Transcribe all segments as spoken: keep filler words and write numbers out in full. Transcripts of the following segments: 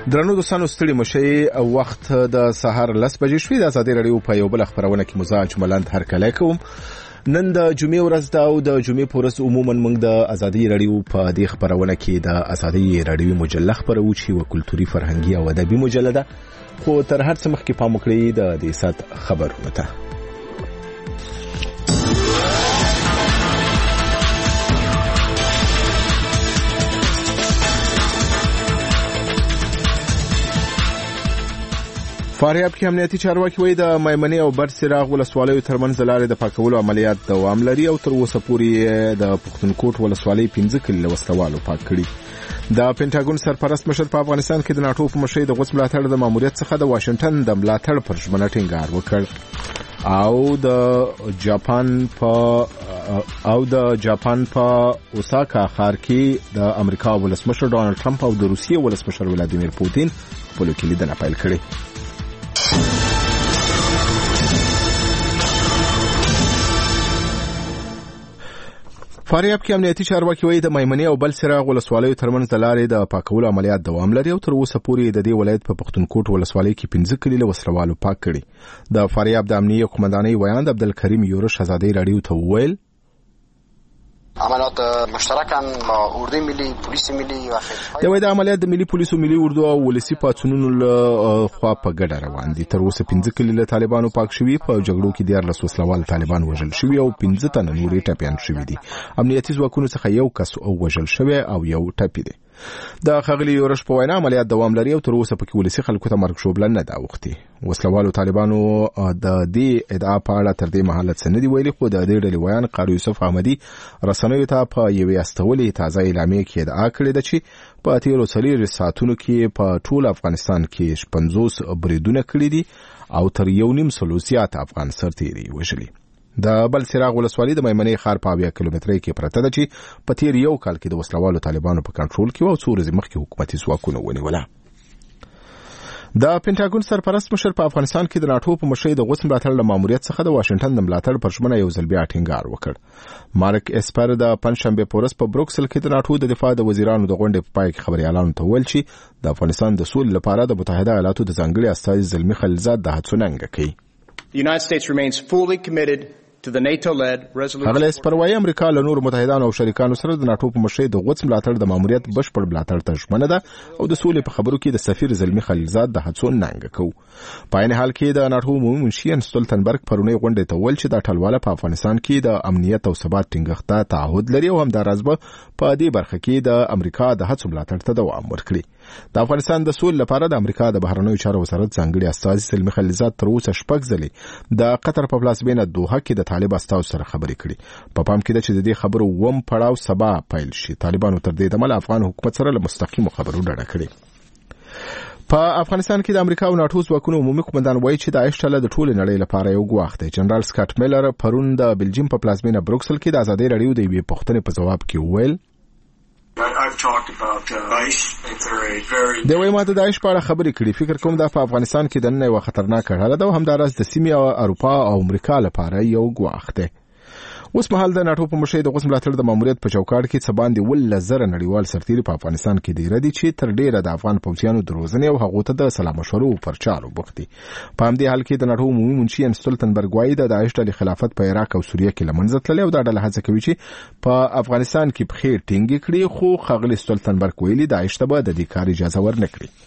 درنو دوستانو ستړي مشي وخت د سهار لس بجې شوې د ازادي رادیو په یو بل خبرونه کې مزاج ملند هر کله کوم نن د جمعې ورځ دا او د جمعې پورس عموما موږ د ازادي رادیو په دې خبرونه کې د ازادي رادیو مجله خبرو چې و کلتوري فرهنګي او ادبي مجله خو تر هر څه مخکې پام وکړئ د دې سات خبرونه ته. فاریاب کې امنیتي چارواکي وایي د میمنې او برسراغ ولسوالیو ترمنځ د لارې د پاکولو عملیات دوام لري او تر اوسه پورې د پښتونکوټ ولسوالۍ پنځه کلي وسلوالو پاک کړي. د پینټاګون سرپرست مشر په افغانستان کې د ناټو په مشرۍ د غوڅ ملاتړ د ماموریت څخه د واشنگټن د ملاتړ پر ژمنه ټینګار وکړ او د جاپان په او د جاپان په اوساکا ښار کې د امریکا ولسمشر ډونالد ټرمپ او د روسیې ولسمشر ولادیمیر پوتین په لوی کې لیدنه پیل کړې. فاریاب کې امنیتي چارواکي وایي د میمنې او بلسراغ ولسوالیو ترمنځ د لارې د پاکولو عملیات دوام لري او تر اوسه پورې د دې ولایت په پښتونکوټ ولسوالۍ کې پنځه کلي له وسلوالو پاک کړي. د فاریاب د امنیه قومندانۍ ویاند عبدالکریم یورش ازادي رادیو ته وویل عملیات مشترکان با اردوی ملی پولیس ملی و د وای د عملیات د ملي پولیسو ملي اردو او ولسی پاتونونو له خوا په ګډه روان دي. تر اوسه پنځه کلي له طالبانو پاک شوي، په جګړو کې دیار له وسلوال طالبان وژل شوي او پنځه تنه نورې ټپیان شوي دي. امنیتي ځواکونو څخه یو کس او وژل شوی او یو ټپي دی. د خغلی یورش په وینا عملیات دوام لري او تر اوسه پکې ولسی خلکو ته مرګ شوبل نه دا وختي. وسلوالو طالبانو د دې ادعا په اړه تر دې مهاله څه نه دی ویلي، خو د دې ډلې ویان قاری یوسف احمدي رسنیو ته په یوې استولې تازه اعلامیه کې ادعا کړې ده چې په تیرو څلورو ساعتونو کې په ټول افغانستان کې پنځوس بریدونه کړي دي او تر یو نیم سلو زیات افغان سرتیري وژلي. د بلسراغ ولسوالۍ د میمنې ښار په اویا کیلومترۍ کې پرته ده چې په تیر یو کال کې د وسلوالو طالبانو په کنټرول کې او څو ورځې مخکې حکومتي ځواکونه ونیوله. د پینټاګون سرپرست مشر په افغانستان کې د ناټو په مشرۍ د غوڅ ملاتړ له ماموریت څخه د واشنگټن د ملاتړ پر ژمنه یو ځل بیا ټینګار وکړ. مارک اسپر د پنځشنبه په ورځ په بروکسل کې د ناټو د دفاع د وزیرانو د غونډې په پای کې خبريالانو ته ویل چې د افغانستان د سولې لپاره د متحده ایالاتو د ځانګړي استازي زلمی خلیلزاد د هڅو ننګه کوي. The United States remains fully committed to the NATO-led resolution. هغه سپروای امریکا له نور متحدانو او شریکانو سره د ناټو په مشرۍ د غوڅ ملاتړ د ماموریت بشپړ ملاتړ ته ژمنه ده او د سولې په خبرو کې د سفیر زلمی خلیلزاد د هڅو ننګه کوي. په عین حال کې د ناټو عمومي منشي ستولتنبرګ پرونی غونډې ته ویل چې د ټلواله په افغانستان کې د امنیت او ثبات ټینګښت ته تعهد لري او همدارس به په دې برخه کې د امریکا د هڅو ملاتړ ته دوام ورکړي. د افغانستان د سولې لپاره د امریکا د بهرنیو چارو وزارت ځانګړي استازي زلمی خلیلزاد تر اوسه شپږ ځلې د قطر په پلازمینه دوحه کې د طالب استازو سره خبرې کړي. په پام کې ده چې د دې خبرو وم پړاو سبا پیل شي. طالبانو تر دې دمه افغان حکومت سره له مستقیمو خبرو ډډه کړې. په افغانستان کې د امریکا او ناټو ځواکونو عمومي قومندان وایي چې د داعش ډله د ټول نړۍ لپاره یو ګواښ دی. جنرال سکاټ میلر پرون د بلجیم په پلازمینه بروکسل کې د ازادي رادیو د یوې پوښتنې په جواب کې وویل د وای ماته داعش په اړه خبرې کړې. فکر کوم دا په افغانستان کې د نن یو خطرناک حالت ده او همدارس د سیمې او اروپا او امریکا لپاره یو ګواښ دی. اوس مهال د ناټو په مشرۍ د غوڅ ملاتړ د ماموریت په چوکاټ کې څه باندې ول زره نړیوال سرتیري په افغانستان کې دی ردي چې تر ډیره د افغان پوځیانو د روزنې او هغو ته د سلام مشورو پر چارو بوختي. په همدې حال کې د ناټو عمومي منشي ستولتنبرګ وایي د داعش ډلې خلافت په عراق او سوریه کې لمنځه تللی او دا ډله هڅه کوي چې په افغانستان کې بخیر ټینګ کړي، خو خغلی ستولتنبرګ ویلي داعش ته به د دې کار اجازه ورنکړي.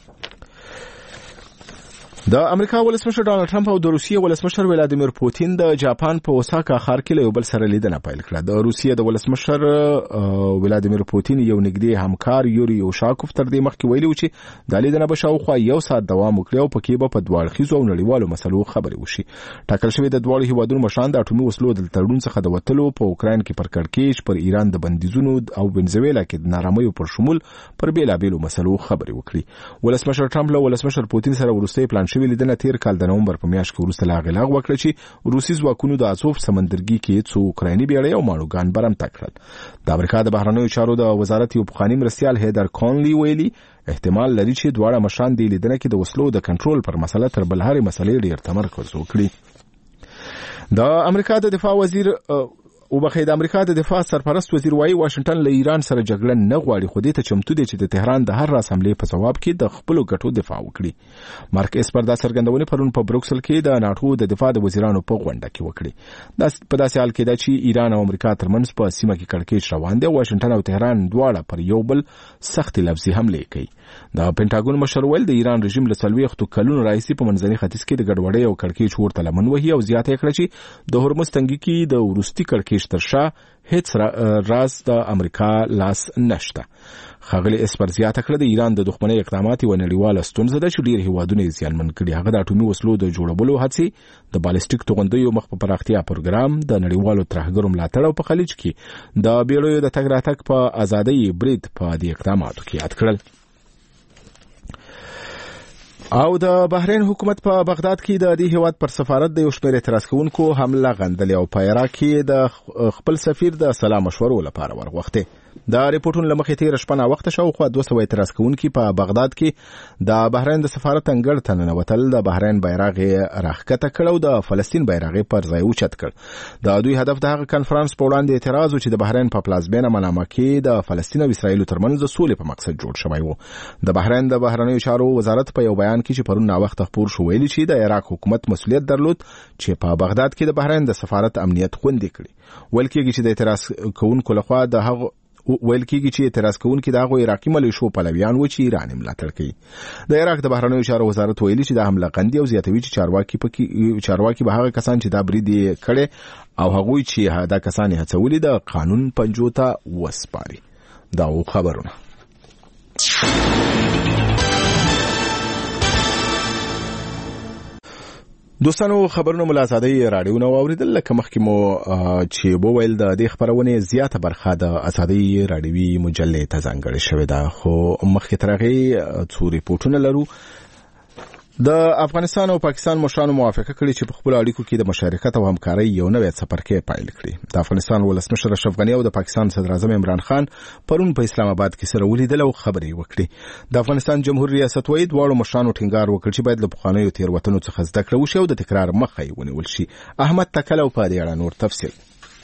د امریکا ولسمشر ډونالد ټرمپ او د روسیې ولسمشر ولادیمیر پوتین د جاپان په اوساکا ښار کې له یو بل سره لیدنه پیل کړه. د روسیې د ولسمشر ولادیمیر پوتین یو نږدې همکار یوري اوشاکوف تر دې مخکې ویلي و چې د لیدنه به شاوخوا یو ساعت دوام وکړي او پکې به په دواړو اړخیزو او نړیوالو مسلو خبرې وشي. ټاکل شوی د دواړو هیوادونو مشران د اټومي وسلو د تړون څخه د وتلو، په اوکراین کې پر کړکېچ، پر ایران د بندیزونو او وینزویلا کې د نارامیو پر شمول پر بیلابیلو مسلو خبرې وکړي. ولسمشر ټرمپ له ولسمشر پوتین سره وروستۍ پلان شوی لیدنه تیر کال د نومبر په میاشت کې وروسته لا غلاغ وکړه چې روسي ځواکونو د ازوف سمندرګي کې څو اوکرایني بیړۍ او ماڼوګان برمته کړل. د امریکا د بهرنیو چارو د وزارت یو پخوانی مرستیال هیدر کونلی ویلي احتمال لري چې دواړه مشران د لیدنه کې د وسلو د کنټرول پر مسله تر بل هرې مسلې ډېر تمرکز وکړي. د امریکا د دفاع وزیر وبخې د امریکا د دفاع سرپرست وزیر وايي واشنگټن له ایران سره جګړه نه غواړي خو دې ته چمتو دی چې د تهران د هر راس حمله په جواب کې د خپل ګټو دفاع وکړي. مارک اسپر دا څرګندونه پرون په بروکسل کې د ناتو د دفاع د وزیرانو په غونډه کې وکړي. دا په داسې حال کې ده چې ایران او امریکا ترمنځ په سیمه کې کړکېچ روان دی. واشنگټن او تهران دواړه پر یو بل سخت لفظي حمله کوي. د پینټاګون مشر ویل د ایران رژیم له څلوېښتو کلونو راهیسې په منځني ختیځ کې د ګډوډۍ او کړکېچ ورته لمن وهي او زیاته کړه چې د هرمز تنګي کې د وروستي کړکېچ تر شا هیڅ راز د امریکا لاس نشته. ښاغلي اسپر زیاته کړه د ایران د دښمنۍ اقدامات یوه نړیواله ستونزه ده چې ډېر هیوادونه یې زیانمن کړي. هغه د اټومي وسلو د جوړولو هڅې، د بالستیک توغندیو مخ په پراختیا پروګرام، د نړیوالو ترهګرو ملاتړ او په خلیج کې د بیړیو د تګ راتګ په ازادۍ برید په دې اقداماتو کې یاد کړل. او د بحرین حکومت په بغداد کې د دې هیواد پر سفارت د یو شمېر اعتراض کوونکو حمله غندلې او په عراق کې د خپل سفیر د سلا مشورو لپاره ورغوښته. د ریپورتونو لمخې تیر شپه نا وخت شاوخوا دوه سوه اعتراض کوونکي په بغداد کې د بحرین د سفارت انګړ ته ننوتل، د بحرین بیرغ راښکته کړ او د فلسطین بیرغ پر ځای اوچت کړ. د دوی هدف د هغه کنفرانس په وړاندې اعتراض و چې د بحرین په پلازمینه منامه کې د فلسطین او اسرائیل ترمنځ د سولې په مقصد جوړ شوی و. د بحرین د بهرنیو چارو وزارت په یو بیان کې چې پرون نا وخت خبر شو ویلي چې د عراق حکومت مسؤلیت درلود چې په بغداد کې د بحرین د سفارت امنیت خوندي کړي. ویل کېږي چې د اعتراض کوونکو لخوا د هغه ویل کېږي چې اعتراض کوونکي د هغو عراقي ملیشو پلویان و چې ایران یې ملاتړ کوي. د عراق د بهرنیو چارو وزارت ویلي چې د حمله غندي او زیاتوي چې چارواکي پکې چارواکي به هغه کسان چې دا برید یې کړي او هغوی چې دا کسان یې هڅولي د قانون پنجو ته وسپاري. دا و خبرونه. دوستانو خبرونه ملازادي رادیو نو اوریدل لکه مخکې مو چې بو ویل د دې خبرونه زیاته برخه د ازادي رادیوي مجلې ته ځانګړې شوې ده، خو مخکې ترغه څو ریپورتونه لرو. د افغانستان او پاکستان مشرانو موافقه کړې چې په خپل اړیکو کې د مشارکت او همکارۍ یو نوې څپرکی پیل کړي. د افغانستان ولسمشر اشرف غنی او د پاکستان صدر اعظم عمران خان پرون په اسلام آباد کې سره ولیدل او خبرې وکړي. د افغانستان جمهوریت ریاست وایي دواړو مشرانو ټینګار وکړ چې باید له پخوانیو تېروتنو څخه زده کړه وشي او د تکرار مخه یې ونیول شي. احمد تکل او په دې اړه نور تفصیل.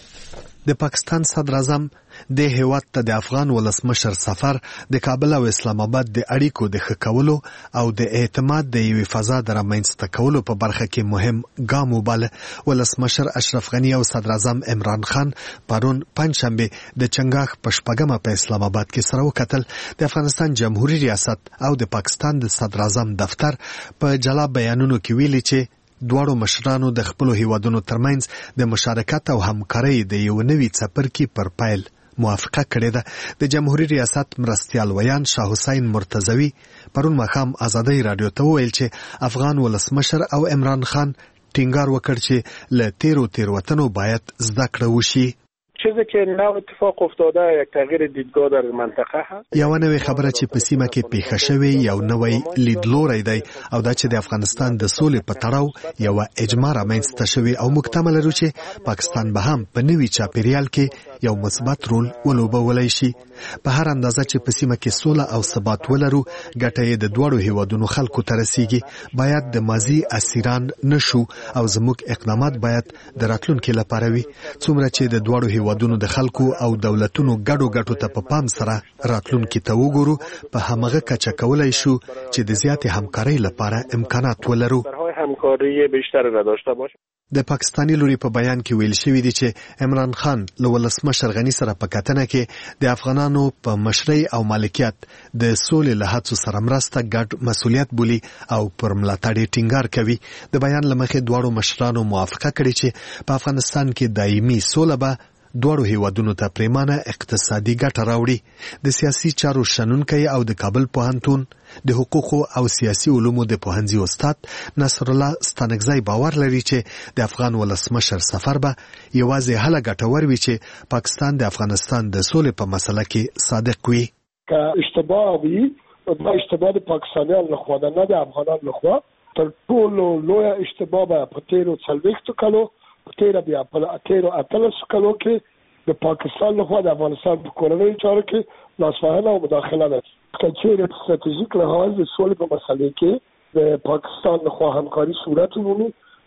د پاکستان صدر اعظم د هیواد ته د افغان ولسمشر سفر د کابل او اسلام آباد د اړیکو د ښه کولو او د اعتماد د یوې فضا د رامنځته کولو په برخه کې مهم ګام وباله. ولسمشر اشرف غنی او صدر اعظم عمران خان پرون پنځشنبه د چنګاښ په شپږمه په اسلام آباد کې سره وکتل. د افغانستان جمهوریت ریاست او د پاکستان د صدر اعظم دفتر په جلا بیانونو کې ویلي چې دواړو مشرانو د خپلو هیوادونو ترمنځ د مشارکت او همکارۍ د یو نوي څپرکي پر پیل موافقه کړې ده. د جمهوریت ریاست مرستیال ویان شاه حسین مرتضوی پرون ماښام ازادۍ رادیو ته وویل چې افغان ولسمشر او عمران خان ټینګار وکړ چې له تیرو تیروتنو باید زده کړه وشي. چیزی که نو اتفاق افتاده یک تغییر دیدگاه در منطقه هست. یو نوې خبره چې په سیمه کې پیښه شوې یو نوې لیدلوری دی او دا چې د افغانستان د سولې په تړاو یو اجماع رامنځته شوې او موږ تمه لرو چې پاکستان به هم په نوي چاپیریال کې یو مثبت رول ولوبولی شي. په هر اندازه چې په سیمه کې سوله او ثبات ولرو ګټه یې د دواړو هیوادونو خلکو ته رسیږي. باید د ماضي اسیران نشو او زموږ اقدامات باید د راتلونکي لپاره وي. څومره چې د دواړو هیوادونو د خلکو او دولتونو ګډو ګټو ته په پام سره راتلونکي ته وګورو په همغه کچه کولای شو چې د زیاتې همکارۍ لپاره امکانات ولرو. همکاری بیشتر را داشته باشه. د پاکستاني لوري په بیان کې ویل شوی دی چې عمران خان له ولسمشر غنی سره په کتنه کې د افغانانو په مشرۍ او مالکیت د سولې له هڅو سره مرسته ګډ مسؤلیت بولي او پر ملاتړ ټینګار کوي. د بیان لمخې دواړو مشرانو موافقه کړې چې په افغانستان کې دایمي سوله به دواړو هیوادونو ته پریمانه اقتصادي ګټه راوړي. د سیاسي چارو شنونکی او د کابل پوهنتون د حقوقو او سیاسي علومو د پوهنځي استاد نصر الله ستانکزی باور لري چې د افغان ولسمشر سفر به یوازې هله ګټور وي چې پاکستان د افغانستان د سولې په مسله کې صادق وي. که اشتباه وي دا اشتباه د پاکستانیانو لخوا ده نه د افغانانو لخوا. تر ټولو لویه اشتباه به په تیرو څلوېښتو کالو په تیره بیا په تیرو اتلسو کالو کې د پاکستان لخوا د افغانستان په کورنیو چارو کې لاسوهنه او مداخله ده. که چیرې په ستراتیژیک لحاظ د سولې په مسلې کې د پاکستان لخوا همکاري صورت ومومي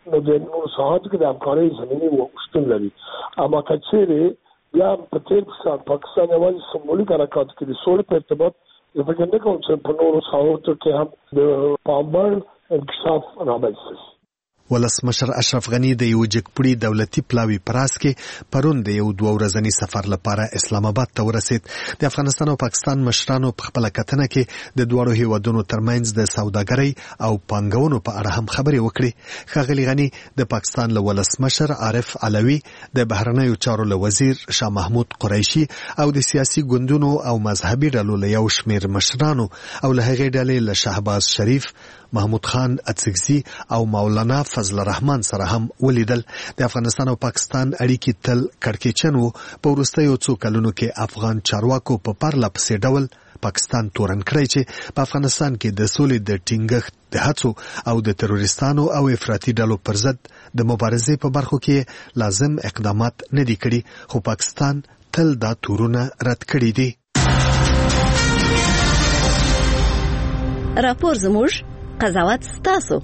نو د نور ساعت کې د همکارۍ زمینه و شتون لري. اما کچېره بیا په تیر پاکستان یوازې سمبولیک حرکات کې د سولې په ارتباط د فکر نه کوم چې په نورو ساعتو کې هم د پامبر انکشاف رامنځته شي. ولسمشر اشرف غنی د یو جګپړي دولتي پلاوي پراس کې پرون د یو دوه ورځني سفر لپاره اسلام آباد ته ورسید. د افغانستان او پاکستان مشرانو په خپل کتنه کې د دوه هیوادونو ترمنځ د سوداګرۍ او پانګونو په اړه هم خبرې وکړې. ښاغلي غنی د پاکستان له ولسمشر عارف علوي، د بهرنیو چارو له وزیر شاه محمود قریشي او د سیاسي ګوندونو او مذهبي ډلو له یو شمېر مشرانو او له هغې ډلې له شهباز شریف، محمود خان اڅکزي او مولانا فضل الرحمن سره هم ولیدل. د افغانستان او پاکستان اړیکې تل کړکېچن وو. په وروستیو څو کلونو کې افغان چارواکو په پرله پسې ډول پاکستان تورن کړی چې په افغانستان کې د سولې د ټینګښت د هڅو او د تروریستانو او افراطي ډلو پر ضد د مبارزې په برخو کې لازم اقدامات نه دي کړي، خو پاکستان تل دا تورونه رد کړي دي. راپور زموږ، قضاوت ستاسو.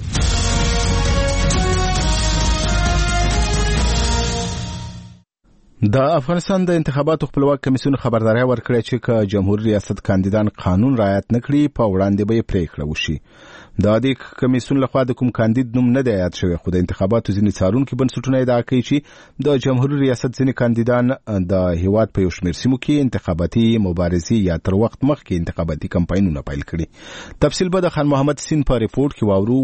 د افغانستان د انتخاباتو خپلواک کمیسیون خبرداري ورکړه چې که جمهوریت ریاست کاندیدان قانون رعایت نکړي په وړاندې به پریکړه وشي. د دې کمیسیون لخوا د کوم کاندید نوم نه دی یاد شوی، خو د انتخاباتو ځینې څارونکي بنسټونه ادعا کوي چې د جمهوریت ریاست ځینې کاندیدان د هیواد په یو شمېر سیمو کې انتخاباتي مبارزې یا تر وخت مخکې انتخاباتي کمپاینونه پیل کړي. تفصیل به د خان محمد سین په ریپورت کې واورو.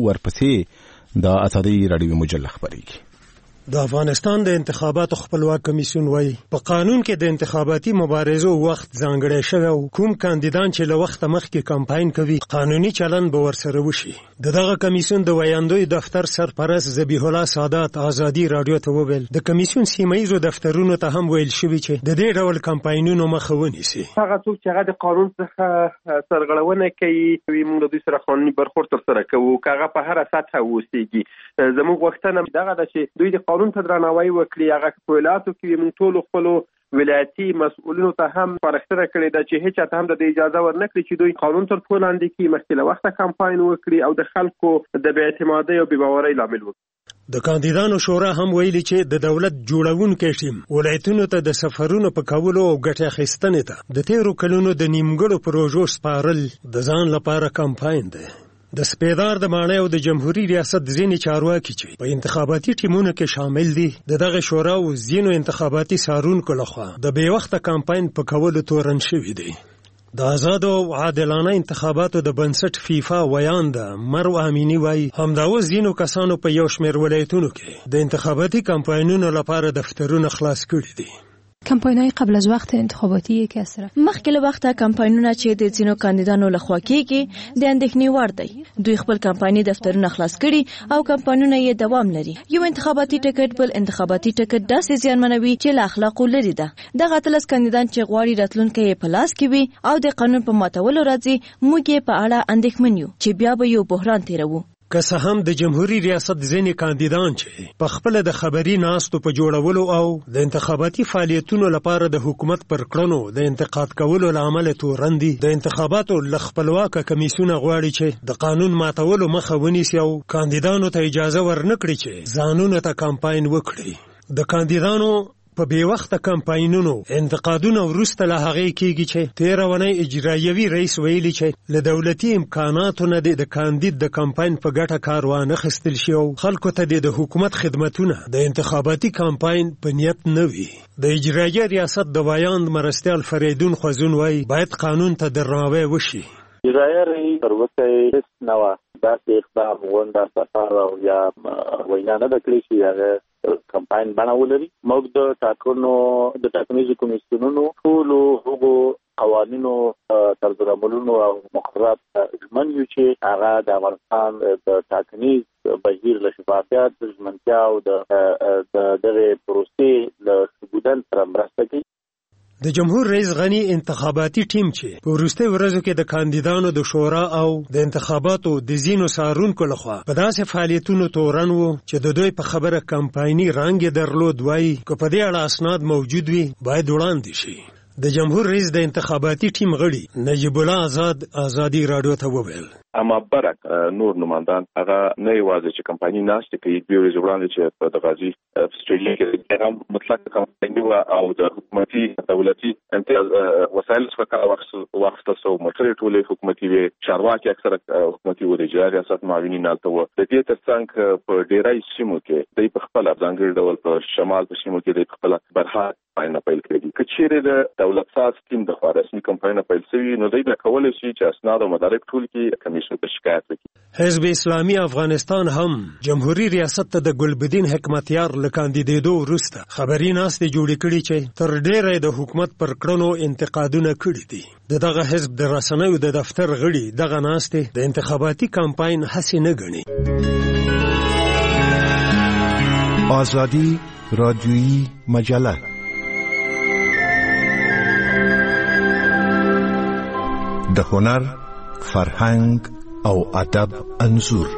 ورپسې د ازادي راډیو مجله خبرېږي. د افغانستان د انتخاباتو خپلواک کمیسیون وایي په قانون کې د انتخاباتي مبارزو وخت ځانګړی شوی او کوم کاندیدان چې له وخته مخکې کمپاین کوي قانوني چلن به ورسره وشي. د دغه کمیسیون د ویاندوی دفتر سرپرست ذبیح الله سادات ازادي راډیو ته وویل د کمیسیون سیمایي دفترونو ته هم ویل شوی چې د دې ډول کمپاینونو مخه ونیسي. هغه څوک چې هغه د قانون څخه سرغړونه کوي موږ د دوی سره قانوني برخورد ترسره کوو، هغه په هر سطح اوسېږي. زموږ غوښتنه دغه ده چې دوی د قانون ته درناوی وکړي. هغه په ولایتو کې موږ ټول خپل ولایتي مسؤلینو ته هم پرختنه کړې ده چې هیڅ ته هم د اجازه ورنکړي چې دوی قانون تر پښو لاندې کړي، مخکې له وخته کمپاین وکړي او د خلکو د بې اعتمادۍ او بې باورۍ لامل وکړي. د کاندیدانو شورا هم ویلي چې د دولت جوړونکي ټیم ولایتونو ته د سفرونو په کولو او ګټه اخیستنې ته د تیرو کلونو د نیمګړو پروژو سپارل د ځان لپاره کمپاین دی. د سپیدار د ماڼۍ او د جمهوریت ریاست ځینې چارواکي چې په انتخاباتي ټیمونو کې شامل دي د دغه شورا او ځینو انتخاباتي څارونکو لخوا د بې وخته کمپاین په کولو تورن شوي دي. د آزادو او عادلانه انتخاباتو د بنسټ فیفا ویانده مرو امینی وایي همدا اوس ځینو کسانو په یو شمېر ولایتونو کې د انتخاباتي کمپاینونو لپاره دفترونه خلاص کړي دي. کمپاین‌های قبل از وقت انتخاباتی یک است. مخکې له وخته کمپاینونه چې د ځینو کاندیدانو لخوا کېږي د اندېښنې وړ دی. دوی خپل کمپایني دفترونه خلاص کړي او کمپاینونه یې دوام لري. یو انتخاباتي ټکټ بل انتخاباتي ټکټ داسې زیانمنوي چې له اخلاقو لري ده. دغه اتلس کاندیدان چې غواړي راتلونکی یې په لاس کې وي او د قانون په ماتولو راځي، موږ یې په اړه اندېښمن یو چې بیا به یو بحران تیروو. که څه هم د جمهوریت ریاست ځینې کاندیدان چې په خپل د خبري ناستو په جوړولو او د انتخاباتي فعالیتونو لپاره د حکومت پر کړنو د انتقاد کولو لامل تورن دي، د انتخاباتو له خپلواکه کمیسیونه غواړي چې د قانون ماتولو مخه ونیسي او کاندیدانو ته اجازه ورنکړي چې ځانونه ته کمپاین وکړي. د کاندیدانو په بې وخته کمپاینونو انتقادونه وروسته له هغې کېږي چې تېره اونۍ اجرایوي رئیس ویلي چې له دولتي امکاناتو نه د کاندید د کمپاین په ګټه کار وانخیستل شي او خلکو ته د حکومت خدمتونه د انتخاباتي کمپاین په نیت نه وي. د اجرایي ریاست د ویاند مرستیال فریدون خوځون وایي باید قانون ته درناوی وشي. اجرایي رئیس تر اوسه هېڅ نه وه داسې اقدام غونډه سفر او یا وینا نه ده کړې چې هغه کمپاین بڼه ولري. موږ د ټاکنو د ټاکنیزو کمیسیونونو ټولو هغو قوانینو طرز العملونو او مقررات ژمن یو چې هغه د افغانستان د ټاکنیز بهیر له شفافیت، ژمنتیا او د دغې پروسې له ثبوتن سره مرسته کوي. د جمهور رئیس غنی انتخاباتي ټیم چې په وروستیو ورځو کې د کاندیدانو د شورا او د انتخاباتو د ځینو څارونکو لخوا په داسې فعالیتونو تورن و چې د دوی په خبره کمپایني رنګ یې درلود، وایي که په دې اړه اسناد موجود وي باید وړاندې شي. د جمهور رئیس د انتخاباتي ټیم غړي نجیب الله آزاد ازادي راډیو ته وویل اما برک نور نمائندان هغه نه یوازې چې کمپایني ناشته کوي دوی ورځ وړاندې چې په د غازی استرالیا کې هم مطلق کمپایني او د حکومتي دولتي امتیاز وسایل څخه وخت سو موټر ټولې حکومتي وي چارواکي اکثره حکومتي و د جاري ریاست معاونین نالته و د دې ترڅنګ په ډیرای سیمو کې د په خپل ځانګړي ډول په شمال په سیمو کې د خپل برخه پاینه پیل کړی کچېره د دولت ساز ټیم د خارجي کمپاینه پیل شوی نو دوی د کولای شي چې اسناد او مدارک ټول کې کمیشن ته شکایت وکړي حزب اسلامي افغانستان هم جمهوریت ریاست ته د ګلبدین حکمتیار لکاندیدېدو وروسته خبري ناستې جوړې کړي چې تر ډېره د حکومت پر کړنو انتقادونه کړي دي دغه حزب د رسنیو د دفتر غړي دغه ناستې د انتخاباتي کمپاین هڅې نه ګڼي. آزادی رادیویی مجله د هنر، فرهنګ او ادب انځور.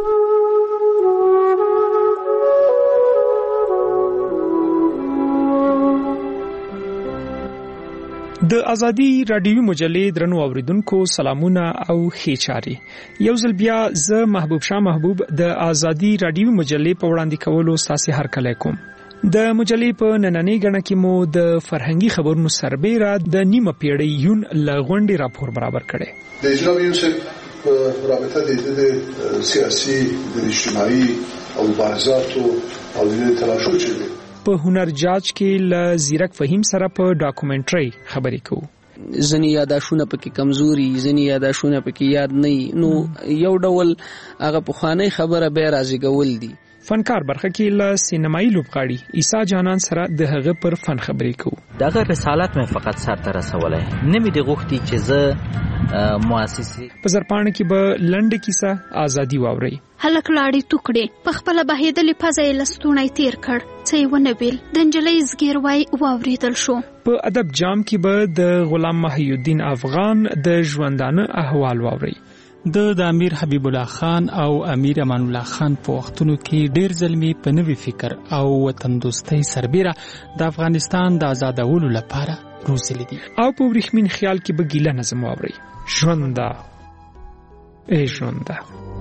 د ازادي رادیوي مجلې درنو اوریدونکو سلامونه او ښې چاري. یو ځل بیا زه محبوب شاه محبوب د ازادي رادیوي مجلې په وړاندې کولو ستاسو هرکلی کوم. د مجلې په نننۍ غړنه کې مو د فرهنګي خبرونو سربېره د نیمه پیړۍ یون لغونډي راپور برابر کړي. د جناب یوسف په رابطه د سیاسي د اجتماعي او مبارزات او د تلاشو چې په هنر جاج کې ل زیرک فهیم سره په ډاکومنټري خبرې کوو. ځنې یاداشونه پکې کمزوري، ځنې یاداشونه پکې یاد نه، نو یو ډول هغه پخوانی خبره به راځي دي. فنکار برخه کې ل سینمایي لوبغاړي عیسی جانان سره د هغه پر فن خبرې کوو. دغه رسالت مې فقط سر ته رسولای نه مې د غوښتي چې زه مؤسسي په زرپاڼه کې به لنډه کیسه ازادي واوري. هلک لاړې ټوکړې په خپل بهیدلې پزې لستونی تیر کړ څه ونه بیل د نجلۍ زګیر وای واوریدل شو. په ادب جام کې به د غلام محی الدین افغان د ژوندانه احوال واوري. د د امیر حبیب الله خان او امیر امان الله خان په وختونو کې ډیر ځلمی په نوې فکر او وطن دوستۍ سربېره د افغانستان د آزادولو لپاره روزلي دي. او په ورېښمین خیال کې به ګیله نظم واوري. ژونده ای ژونده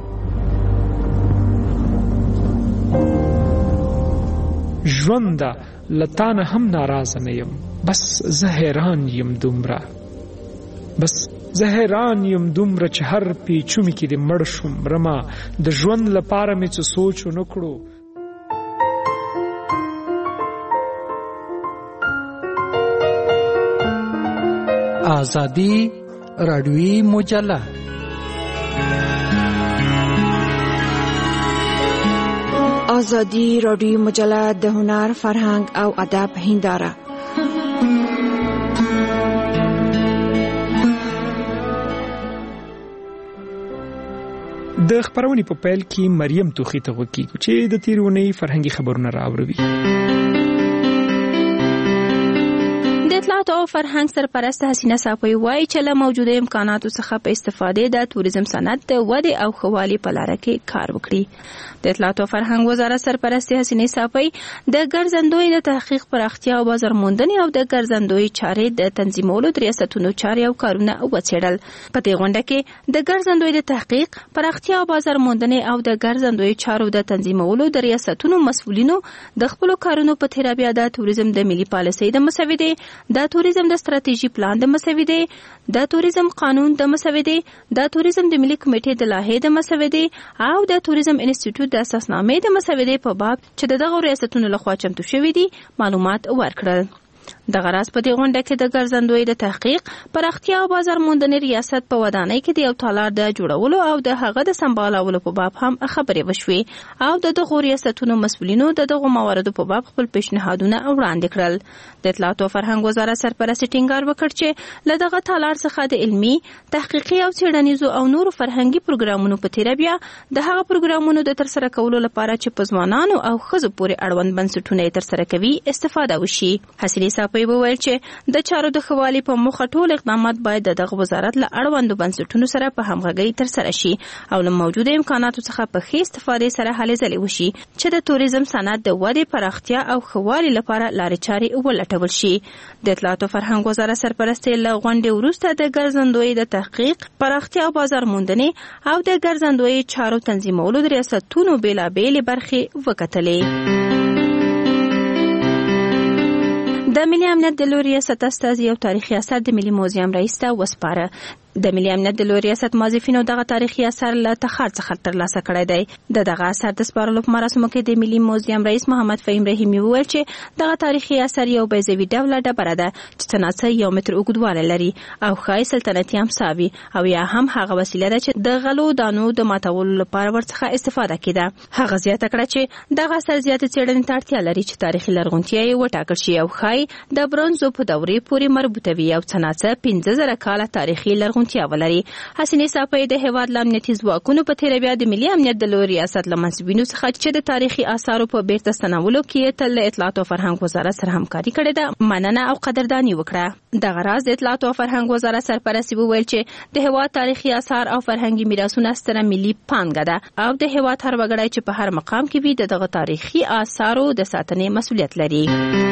ژونده لتانه هم ناراضه نه یم، بس زه حیران یم دومره، بس زه حیران یم دومره چې هر پیچومې کې دې مړ شوم رما د ژوند لپاره مې څه سوچ ونه کړو. آزادی رادیویی مجله آزادی رادیویی مجله د هنر، فرهنګ او ادب هنداره. د خبرونې په پیل کې مریم توخی ته وکړو چې د تیرونې فرهنګي خبرونه راوړي. د اطلاعات او فرهنګ سرپرست حسینه صافی وایي چې له موجوده امکاناتو څخه په استفادې د توریزم صنعت د ودې او ښه والي په لاره کې کار وکړي. د اطلاعات او فرهنګ وزارت سرپرست حسینه صافی د ګرځندوی د تحقیق پراختیا او بازار موندنې او د ګرځندوی چارې د تنظیمولو د ریاستونو چارې او کارونه وڅېړل. په دې غونډه کې د ګرځندوی د تحقیق پراختیا او بازار موندنې او د ګرځندوی چارو د تنظیمولو د ریاستونو مسؤلینو د خپل کارونو په تیر بیا د توریزم د ملي پالیسۍ د مسودې، د توریزم د ستراتیژي پلان د مسودې، د توریزم قانون د مسودې، د توریزم د ملي کمیټې د لایحې د مسودې او د توریزم انسټیټیوټ د اساسنامې د مسودې په باب چې دغه ریاستونو لخوا چمتو شوي دي معلومات ورکړل. دغه راز په دې غونډه کې د ګرځندوی د تحقیق پراختیا او بازار موندنې ریاست په ودانۍ کې د یو تالار د جوړولو او د هغه د سمبالولو په باب هم خبرې وشوې او د دغه ریاستونو مسؤلینو د دغه مواردو په باب خپل پیشنهادونه وړاندې کړل. د اطلاعات او فرهنګ وزارت سرپرست ټینګار وکړ چې له دغه تالار څخه د علمي، تحقیقي او څېړنیزو او نورو فرهنګي پروګرامونو په تیر بیا د هغه پروګرامونو د ترسره کولو لپاره چې په ځوانانو او ښځو پورې اړوند بنسټونه یې ترسره کوي استفاده وشي. حسینه صافی صافي وویل چې د چارو د ښه والي په موخه ټول اقدامات باید د دغه وزارت له اړوندو بنسټونو سره په همغږۍ ترسره شي او له موجوده امکاناتو څخه په ښې استفادې سره هلې ځلې وشي چې د توریزم صنعت د ودې پراختیا او ښه والي لپاره لارې چارې ولټول شي. د اطلاعات او فرهنګ وزارت سرپرستی له غونډې وروسته د ګرځندوی د تحقیق پراختیا او بازار موندنې او د ګرځندوی چارو تنظیمولو د ریاستونو بیلابېلې برخې وکتلې. د ملي امنیت د لوی ریاست استازي او تاریخي اثر د ملي موزیم رئیس ته وسپاره. د ملي امنیت د لوی ریاست موظفینو دغه تاریخي اثر له تخار څخه ترلاسه کړی دی. د دغه اثر د سپارلو په مراسمو کې د ملي موزیم رئیس محمد فهیم رحیمي وویل چې دغه تاریخي اثر یو بیضوي ډوله ډبره ده چې څناڅه یو متر اوږدوالی لري او ښایي سلطنتي امسا وي او یا هم هغه وسیله ده چې د غلو دانو د ماتولو لپاره ورڅخه استفاده کېده. هغه زیاته کړه چې دغه اثر زیاتې څېړنې ته اړتیا لري چې تاریخي لرغونتیا یې وټاکل شي او ښایي د برونزو په دورې پورې مربوطه وي او څناڅه پنځه زره کاله تاریخي لرغونتیا ولري. حسینې صافی د هیواد له امنیتي ځواکونو په تېره بیا د ملي امنیت د لوی ریاست له منصبینو څخه چې د تاریخي آثارو په بیرته ستنولو کې تل له اطلاعات او فرهنګ وزارت سره همکاري کړې ده مننه او قدرداني وکړه. دغه راز د اطلاعات او فرهنګ وزارت سرپرستی وویل چې د هیواد تاریخي آثار او فرهنګي میراثونه ستره ملي پانګه ده او د هیواد هر وګړی چې په هر مقام کې وي د دغه تاریخي آثارو د ساتنې مسؤلیت لري.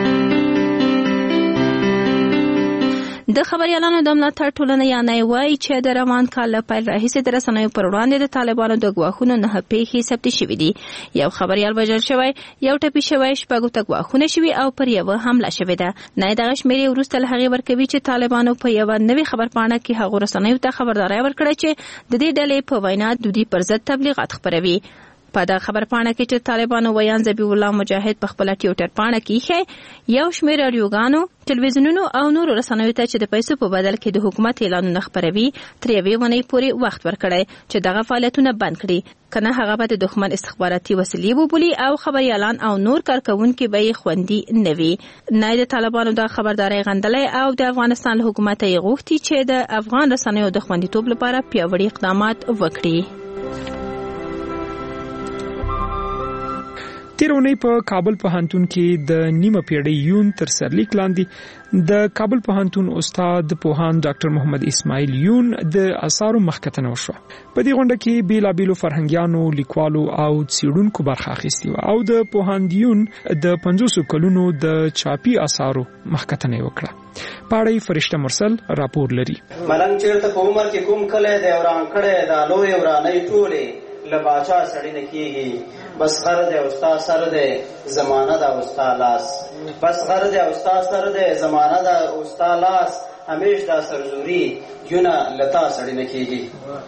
د خبريالانو د ملاتړ ټولنه یانای وایي چې د روان کال له پیل راهیسې د رسنیو پر وړاندې د طالبانو د ګواښونو نه پیښې ثبت شوي دي. یو خبريال وژل شوی، یو ټپي شوی، شپږو ته ګواښونه شوي او پر یوه حمله شوې ده. نه دغه شمېرې وروسته له هغې ورکوي چې طالبانو په یوه نوې خبرپاڼه کې هغو رسنیو ته خبرداری ورکړه چې د دې ډلې په وینا د دوی پر ضد تبلیغات خپروي. په دغه خبرپاڼه کې چې طالبانو ویان ذبیح الله مجاهد په خپله ټویټر پاڼه کې ایښی، یو شمېر راډیوګانو، تلویزیونونو او نورو رسنیو ته چې د پیسو په بدل کې د حکومت اعلانونه خپروي تر یوې اونۍ پورې وخت ورکړی چې دغه فعالیتونه بند کړي، که نه هغه به د دښمن استخباراتي وسیلې وبولي او خبریالان او نور کارکوونکي به یې خوندي نه وي. نه د طالبانو دا خبرداری غندلی او د افغانستان له حکومته یې غوښتي چې د افغان رسنیو د خوندیتوب لپاره پیاوړي اقدامات وکړي. تیر اونۍ په کابل پوهنتون کې د نیمه پیړۍ یون تر سرلیک لاندې د کابل پوهنتون استاد پوهاند ډاکټر محمد اسماعیل یون د آثارو مخکتنه وشوه. په دې غونډه کې بیلابیلو فرهنګیانو، لیکوالو او څېړونکو برخه اخیستې وه او د پوهاند یون د پنځوسو کلونو د چاپي آثارو مخکتنه یې وکړه. پاړی فرشته مرسل راپور لري. ملنګ چېرته په عمر کې کوم کلی دی وران کړی دا لوی ورانۍ ټولې له باچا سړی نه کېږي، بس غر دی او ستا سر دی زمانه ده او ستا لاس، بس غر دی او ستا سر دی زمانه ده او ستا لاس، همیش دا سرزوري یونه له تا سړی نه کېږي.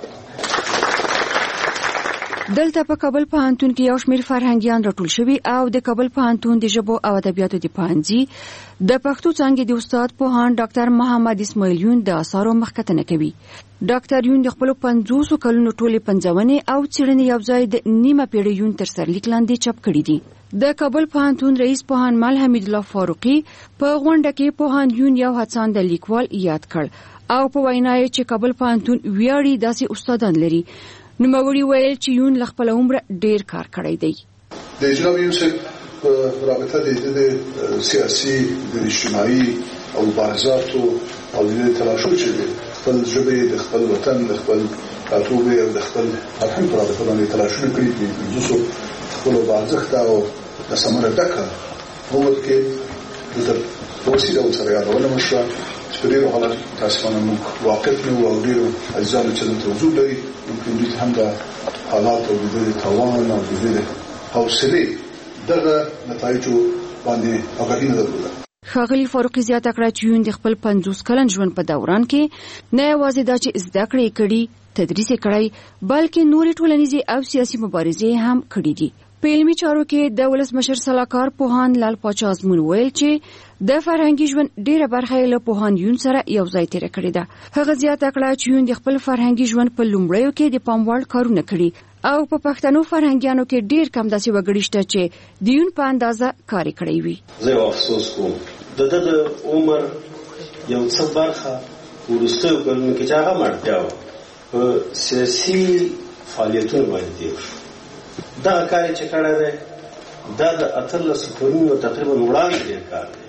دلته په کابل پوهنتون کې یو شمېر فرهنګیان راټول شوي او د کابل پوهنتون د ژبو او ادبیاتو د پوهنځي د پښتو څانګې د استاد پوهاند ډاکټر محمد اسماعیل یون د آثارو مخکتنه کوي. ډاکټر یون د خپلو پنځوسو کلونو ټولې پنځونې او څېړنې یوځای د نیمه پیړۍ یون تر سرلیک لاندې چاپ کړي دي. د کابل پوهنتون رئیس پوهاند مل حمید الله فاروقي په غونډه کې پوهاند یون یو هڅانده لیکوال یاد کړ او په وینا یې چې کابل پوهنتون ویاړي داسې استادان لري. نوموړي ویل چې یون له خپل عمر ډیر کار کړی دی. د جناب یون صاحب رابطه د سیاسي، د اجتماعي او مبارزاتو او د تلاشو چې خپل ژبې د خپل وطن د خپل ټاټوبې او د خپل فرهنګ په رابطه باندې تلاشونه کړي دي. پنځوسو خپلو بارزښته او د ثمره ډکه عمر کې د وسیله ورسره یادونه وشوه چې په ډېرو حالاتو کې تاسفانه موږ واقف نه وو او ډېرو عزیزانو چې دلته حضور لري ممکن دوی هم د حالات او د دوی توان او د دوی حوصلې دغه نتایجو باندې آګاهي نه درلوده. ښاغلي فاروقي زیاته کړه چې یون د خپل پنځوس کلن ژوند په دوران کې نه یوازې دا چې زده کړې یې کړي، تدریس یې کړی، بلکې نورې ټولنیزې او سیاسي مبارزې هم کړي دي. په علمي چارو کې د ولسمشر سلاکار پوهاند لال پاچا ازمون ویل چې د فرهنګي ژوند ډیره برخه یې له پوهاند یون سره یو ځای تېره کړې ده. هغه زیاته کړه چې یون د خپل فرهنګي ژوند په لومړیو کې د پام وړ کارونه کړي او په پښتنو فرهنګیانو کې ډیر کم داسې وګړي شته چې د یون په اندازه کار کړی وي. زه افسوس کوم د د عمر یو څه برخه ورسته کولم کې هغه مرته په سیاسي فعالیتونو باندې دی. دا کار چې کړه ده دا د اتلس کلونو تقریبا وړاندې کار دی.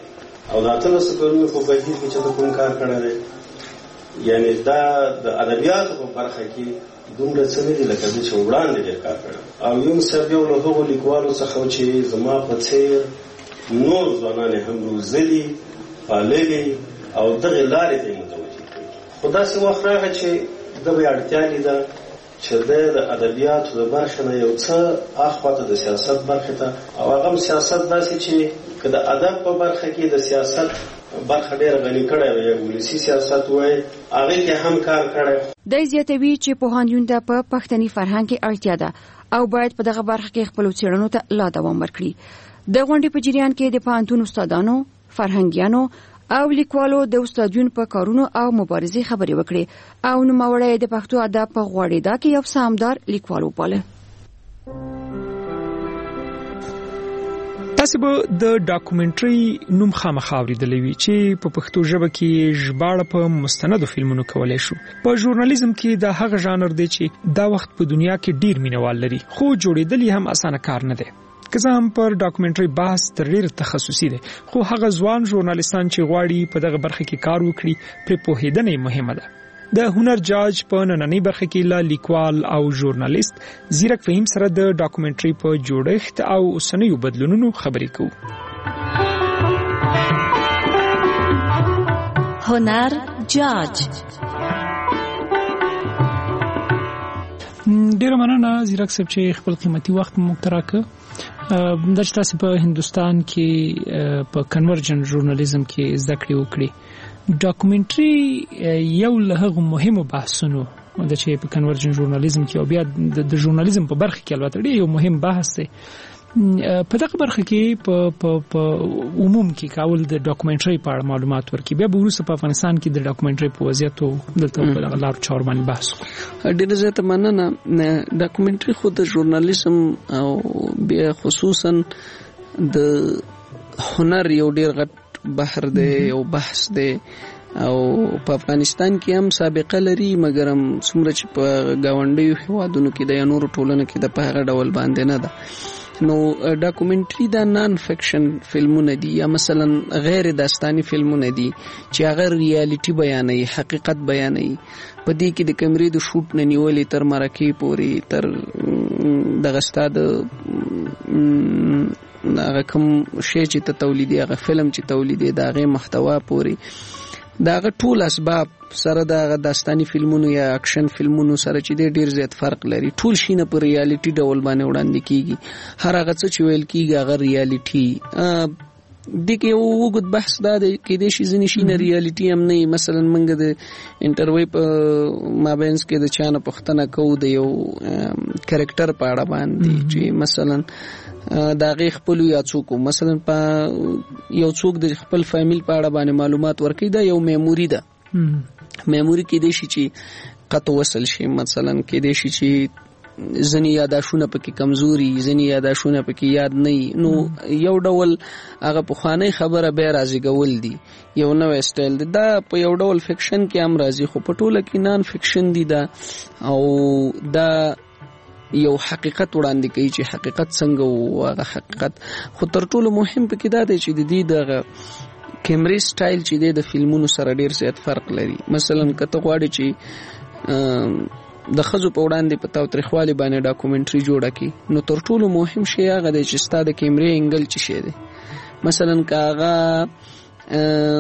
او د اتلس کلونو په بهیر کې چې کوم کار کړی دی یعنی دا د ادبیاتو په برخه کې دومره څه نه دي لکه چې وړاندې ډېر کار کړی او یو صاحب یو له هغو لیکوالو څخه چې زما په څېر نور ځوانان هم روزلي پاللي او دغې لارې ته یې متوجه کړي خو داسې وخت راغی چې ده به یې اړتیا لیده چې دی د ادبیاتو د برخې نه یو څه اخواته د سیاست برخې ته او هغه هم سیاست داسې چې که د ادب په برخه کې د سیاست برخه ډېره غني کړی وي یا ولسي سیاست وایي هغې کې هم کار کړی. دی زیاتوي چې پوهنتون ته په پښتني فرهنګ کې اړتیا ده او باید په دغه برخه کې خپلو څېړنو ته لا دوام ورکړي. د غونډې په جریان کې د پوهنتون استادانو، فرهنګیانو او لیکوالو د استادیون په کارونو او مبارزې خبرې وکړې او نوموړی د پښتو ادب په غوړېدا کې یو سامدار لیکوال وباله. تاسو به د ډاکومنټري نوم خامخا اورېدلی وي چې په پښتو ژبه کې ژباړه په مستندو فلمونو کولی شو. په ژورنالیزم کې دا هغه ژانر دی چې دا وخت په دنیا کې ډیر مینوال لري خو جوړېدل هم اسانه کار نه دی. که زه هم پر ډاکومنټري بحث تر ډیره تخصصي دی خو هغه ځوان ژورنالیستان چې غواړي په دغه برخه کې کار وکړي پرې پوهېدنه مهمه ده. د هنر جاج په نننۍ برخه کې لا لیکوال او ژورنالیست زیرک فهیم سره د ډاکومنټري په جوړښت او اوسنیو بدلونونو خبرې کوو. هنر جاج. ډیره مننه زیرک صاحب چې خپل قیمتي وخت موږ ته راکړ. د چې تاسو په هندستان کې په کنورجن ژورنالیزم کې زده کړې وکړې. ډاکومنټري یو له هغو مهمو بحثونو د چې په کنورجن ژورنالیزم کې او بیا د ژورنالیزم په برخه کې البته ډېر یو مهم بحث دی. په دغه برخه کې په په عموم کې کول د ډاکومنټري په اړه معلومات ورکړي بیا به وروسته په افغانستان کې د ډاکومنټري په وضعیت او دلته په دغه لارو چارو باندې بحث وکړو. ډېره زیاته مننه. ډاکومنټري خو د ژورنالیزم او بیا خصوصا د هنر یو ډېر غټ بحر دی او بحث دی او په افغانستان کې هم سابقه لري مګر هم څومره چې په ګاونډیو هیوادونو کې د یا نورو ټولنو کې د په هغه ډول باندې نه ده. نو ډاکومنټري دا نان فکشن فلمونه دي یا مثلا غیر داستاني فلمونه دي چې هغه ریالټي بیانوي، حقیقت بیانوي. په دې کې د کیمرې د شوټ نه نیولې تر مرکې پورې تر دغه ستاد هغه کوم شی چې ته تولیدي هغه فلم چې تولیدي دا غي محتوا پورې دا هغه ټول اسباب سره د داستاني فلمونو یا اکشن فلمونو سره چې ډیر زیات فرق لري. ټول شي نه پر ریالټي ډول باندې وړاندې کیږي. هر هغه څه چې ویل کیږي هغه ریالټي د کې یو وګت بحث دا دی کې د شي ځنی شي نه ریالټي هم نه. مثلا منګه د انټرویو په مابینس کې د چانه پښتنه کوو د یو کریکټر په اړه باندې چې مثلا دا غي خپل یا څوک مثلا په یو څوک د خپل فامیل په اړه باندې معلومات ورکړي دا یو میموري ده. میموري کې د شي چې قطع وصل شي مثلا کې د شي چې ځنی یاداشونه پکې کمزوري ځنی یاداشونه پکې یاد نه نو یو ډول هغه په خواني خبره به راځي ګول دي یو نوې سټایل دی. دا په یو ډول فکشن کې هم راځي خو په ټوله کې نان فکشن دی دا او دا یو حقیقت وړاندې کوي چې حقیقت څنګه و هغه حقیقت. خو تر ټولو مهم پکې دا دی چې د دې دغه کیمرې سټایل چې دی د فلمونو سره ډیر زیات فرق لري. مثلا کته غواړي چې د خزو په وړاندې په تاوتریخوالي باندې ډاکومنټري جوړه کی نو تر ټولو مهم شی هغه دی چې ستاسو د کیمرې انګل چی شي دی. مثلا کاغه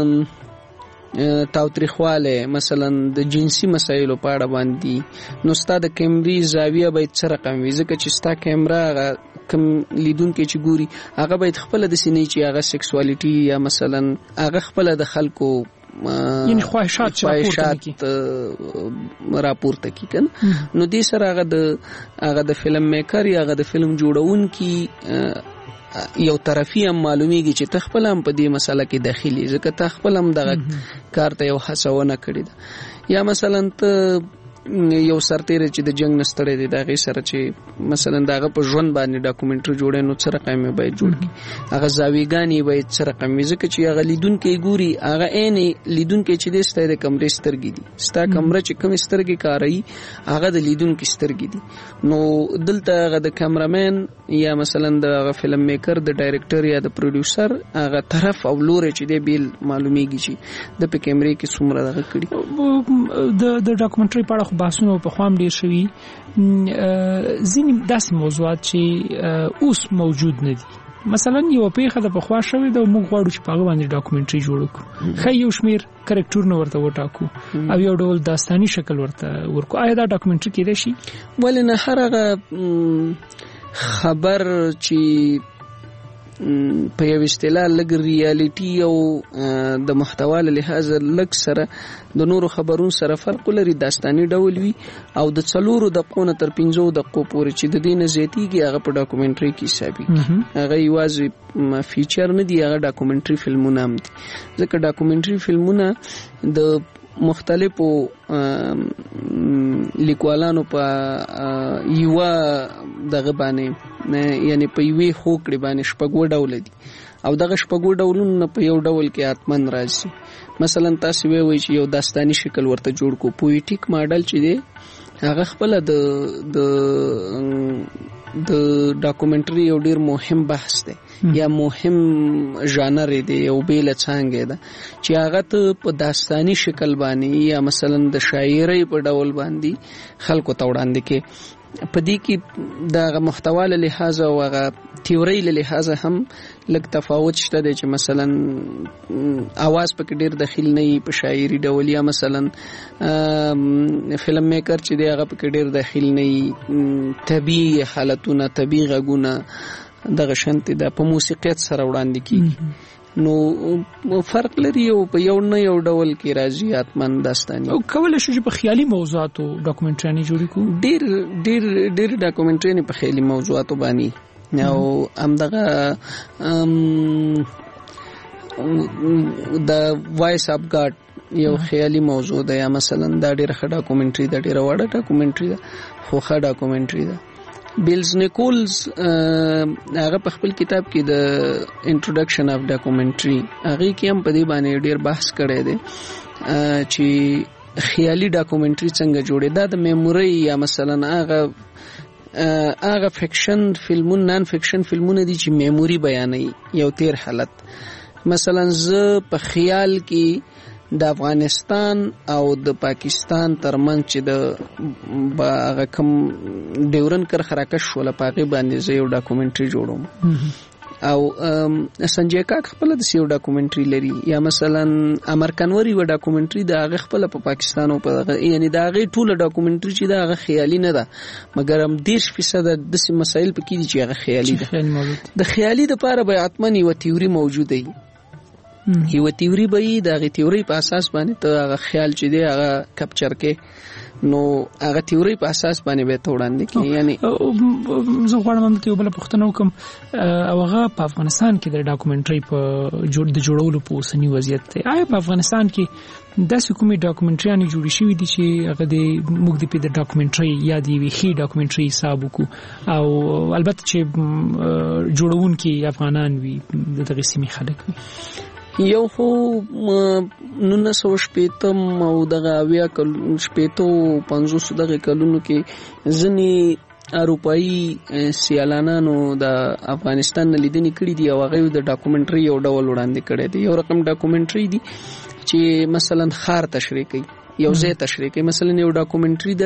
تاوتریخواله مثلا د جنسي مسایلو په اړه باندې نو ستاسو د کیمرې زاویه باید څه رقم وي ځکه چې ستاسو کیمرا کم لیدونکو چې ګوري هغه باید خپل د سینې چې هغه سکسوالټي یا مثلا هغه خپل د خلکو یعنی خواهشات خواهشات راپورته کی کنه نو دې سره هغه د هغه د فلم میکر یا هغه د فلم جوړونکي یو طرفي هم معلومیږي چې تخپل هم په دې مسله کې داخلي ځکه تخپل هم دغه کار ته یو حسونه کړی ده. یا مثلا ته یو سرتیر چې د جنگ نستړی دی دغه سره چې مثلا دغه په ژوند باندې ډاکومنټري جوړه نو څه رقم باید جوړ کی هغه زاویګانی باید څه رقم ځکه چې هغه لیدونکو ګوري هغه عین لیدونکو چې د ستای د کمرې سترګې دي ستا کمره چې کوم سترګې کاروي هغه د لیدونکو سترګې دي نو دلته هغه د کیمرامین یا مثلا د فلم میکر د ډایرکټر یا د پروډوسر هغه طرف او لور چې دی بیل معلومیږي چې د په کیمرې کې څومره دغه کړي د د ډاکومنټري په اړه بحثونه په خوام ډیر شوي ځینې داسې موضوعات چې اوس موجود نه دي مثلا یو پیښه د پخوا شوی د موږ غواړو چې په هغه باندې ډاکومنټري جوړ کړو خو یو شمیر کریکټورونه ورته وټاکو او یو ډول داستاني شکل ورته ورکو آیا دا ډاکومنټري کېدای شي ولې نه هر هغه خبر چې په یو اصطلاح لګ ریالټي او د محتوا له لحاظ لګ سره د نورو خبرونو سره فرق لري داستاني ډول وي او د څلورو د پونه تر پنځو د کو پورې چې د دین زیاتیږي هغه په ډاکومنټري کې حسابي هغه یوازې فیچر نه دی هغه ډاکومنټري فلمونه هم دي ځکه ډاکومنټري فلمونه د مختلفو لیکوالانو په یو دغه باندې یعنی په یوې خوکړې باندې شپږ ډول دي او دغه شپږ ډولونه په یو ډول کې اتمن راځي مثلا تاسو وایئ چې یو داستاني شکل ورته جوړ کو پویټیک ماډل چې دی هغه خپل د د د ډاکومنټري یو ډیر مهم بحث دی یا مهم ژانر دی یو بیل څنګه ده چې هغه ته په داستاني شکل باندې یا مثلا د شاعرۍ په ډول باندې خلکو ته وړاندې کې په دې کې د محتوا له لحاظ او هغه تیوري له لحاظ هم لږ تفاوت شته دی چې مثلا اواز پکې ډیر داخل نه وي په شاعري ډول یا مثلا فلم میکر چې دی هغه پکې ډیر داخل نه وي طبيعي حالتونه طبيعي غږونه دغه شانتي د په موسیقیت سره وړاندې کیږي نو فرق لري او په یو نه یو ډول کې راځي اتمن داستاني او کول شي چې په خیالي موضوعاتو ډاکومنټري جوړ کو ډیر ډیر ډیر ډاکومنټري په خیالي موضوعاتو باندې او همدغه د وایس اپ ګارد یو خیالي موضوع ده یا مثلا دا ډیر ښه ډاکومنټري ده ډیر وړه ډاکومنټري ده خو ښه ډاکومنټري ده بیلز نیکولز هغه په خپل کتاب کې د انټروډکشن اف ډاکومنټري هغه کې هم په دې باندې ډیر بحث کړی دی چې خیالي ډاکومنټري څنګه جوړه ده د میموري یا مثلا هغه هغه فکشن فلمون نان فکشن فلمونه دي چې میموري بیانوي یو تیر حالت مثلا ز په خیال کې د افغانستان او د پاکستان ترمنځ چې د هغه کوم ډیورن کرخه راکش ولا پاغي باندې زه یو ډاکومنټري جوړوم او سنجي کاک خپل د سیو ډاکومنټري لري یا مثلا امر کنوري و ډاکومنټري د هغه خپل په پاکستان او په یعنی د هغه ټول ډاکومنټري چې د هغه خیالي نه ده مګر هم دیش فیصد د داسې مسایل پکې دي چې هغه خیالي ده د خیالي د لپاره به اتمنی و تیوري موجوده وي یو تیوري به د هغه تیوري په اساس باندې ته هغه خیال چې دی هغه کپچر کې نو هغه تیوري په اساس باندې به ته وړاندې کې یعنی زه غواړم ته یو بل پوښتنه وکم او هغه په افغانستان کې د ډاکومنټري په جوړ د جوړولو په اوسنی وضعیت ته آیا په افغانستان کې داسې کومې ډاکومنټریانې جوړې شوې دي چې هغه د موږ د په د ډاکومنټري یا د ویخي ډاکومنټري حساب وکړو او البته چې جوړونکي افغانان وي د دغه سیمې خلک وي یو خو نو سو شپیتم او دغه اویا کل شپیتو پنځوس دغه کلونو کې ځنی اروپאי سیالانانو د افغانستان لیدنې کړې دي او هغه د ډاکومنټري یو ډول وړاندې کړي دي یو رقم ډاکومنټري دي چې مثلا خار تشریح کوي یو ځای تشریح کوي مثلا یو ډاکومنټري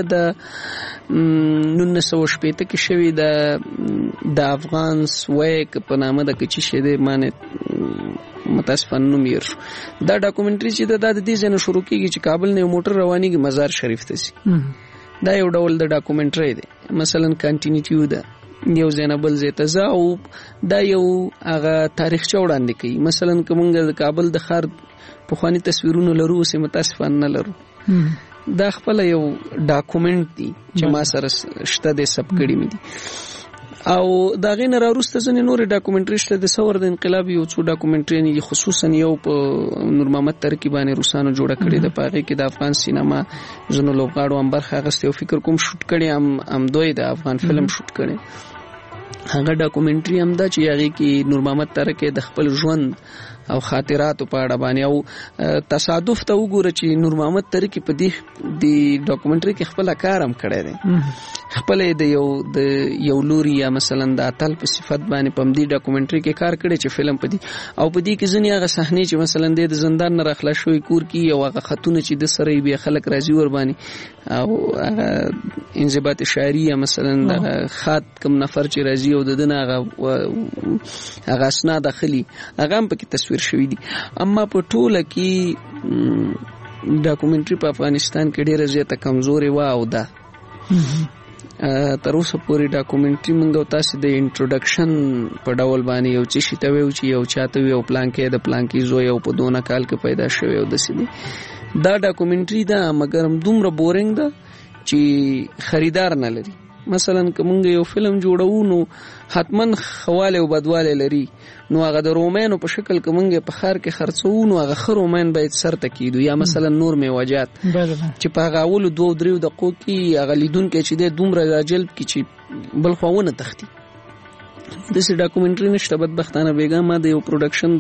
د نو سو شپیته کې شوی د د افغان سویک په نامه د کچي شه د معنی متاسفانه نوم یې شو دا ډاکومنټري چې د دې ځنه شروع کیږي چې کابل نه موټر روانيږي مزار شریف ته سي دا یو ډول د ډاکومنټري دی مثلا کنټینیټیو ده یو زینبل زیته ز او دا یو هغه تاریخ چوڑاندې کوي مثلا کومنګ د کابل د خار په خواني تصویرونو لرو سه متاسفانه نه لرو دا خپل یو ډاکومنټ دی چې ما سره شته د سب کړي مې دي او دا غین را وروسته ځنې نور ډاکومنټري شته د ثور د انقلاب یو څو ډاکومنټري نه خصوصا یو په نور محمد ترکی باندې روسانو جوړه کړې د پاغه کې د افغان سینما ژوند لوبغاړو هم برخه اخیسته او فکر کوم شوټ کړي هم هم دوی د افغان فلم شوټ کړي هغه ډاکومنټري هم دا چې هغه کې نور محمد ترکی د خپل ژوند او خاطرات په اړه باندې او تصادف ته وګوره چې نور محمد ترکی په دې د ډاکومنټري کې خپل کار هم کړی دی خپل د یو د یو لوري یا مثلا د اتل په صفت باندې په دې ډاکومنټري کې کار کړی چې فلم پدې او په دې کې ځنی هغه صحنه چې مثلا د زندان نه راخلا شوی کور کې او هغه خاتون چې د سره بیا خلک راځي ور باندې او هغه انضباط شعری یا مثلا د خات کم نفر چې راځي او د دغه هغه هغه اسناد داخلي هغه په کې تصویر شوی دي. اما په ټوله کې ډاکومنټري په افغانستان کې ډیره زیاته کمزوري و او ده تر اوسه پورې ډاکومنټري موږ تاسو د انټروډکشن په ډول باندې یو څه شي ته ویو چې یو چاته ویو پلان کې د پلان کې زوی او په دونه کال کې پیدا شوی او د سیدي دا ډاکومنټري ده مګر دومره بورینګ ده چې خریدار نه لري. مثلا کومه یو فلم جوړو نو حتمن خواله او بدواله لري نو هغه د رومانو په شکل کومه په خار کې خرڅو نو هغه خر رومان باید سر تکیدو یا مثلا نور میوجات چې په هغه اول دوه دریو دقیقو کې هغه لیدون کې چې د دومره راجلب کې چې بل خوونه تختی د سې ډاکومنټري نشته بدبختانه بیګا ما د یو پروډکشن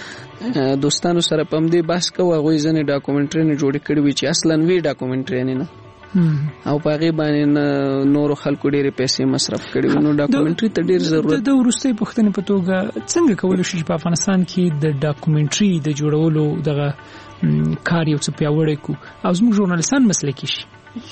د دوستانو سره پم دی بحث کوه غوي ځنه ډاکومنټري نه جوړ کړی وي چې اصلا وی ډاکومنټري نه او پاغه باندې نور خلکو ډېر پیسې مصرف کړي نو ډاکومنټري ته ډېر ضرورت د ورستي پښتنې په توګه څنګه کولای شي په افغانستان کې د ډاکومنټري د جوړولو دغه کار یو څه پیاوړی کو او زموږ ژورنالیستان مسلکي شي.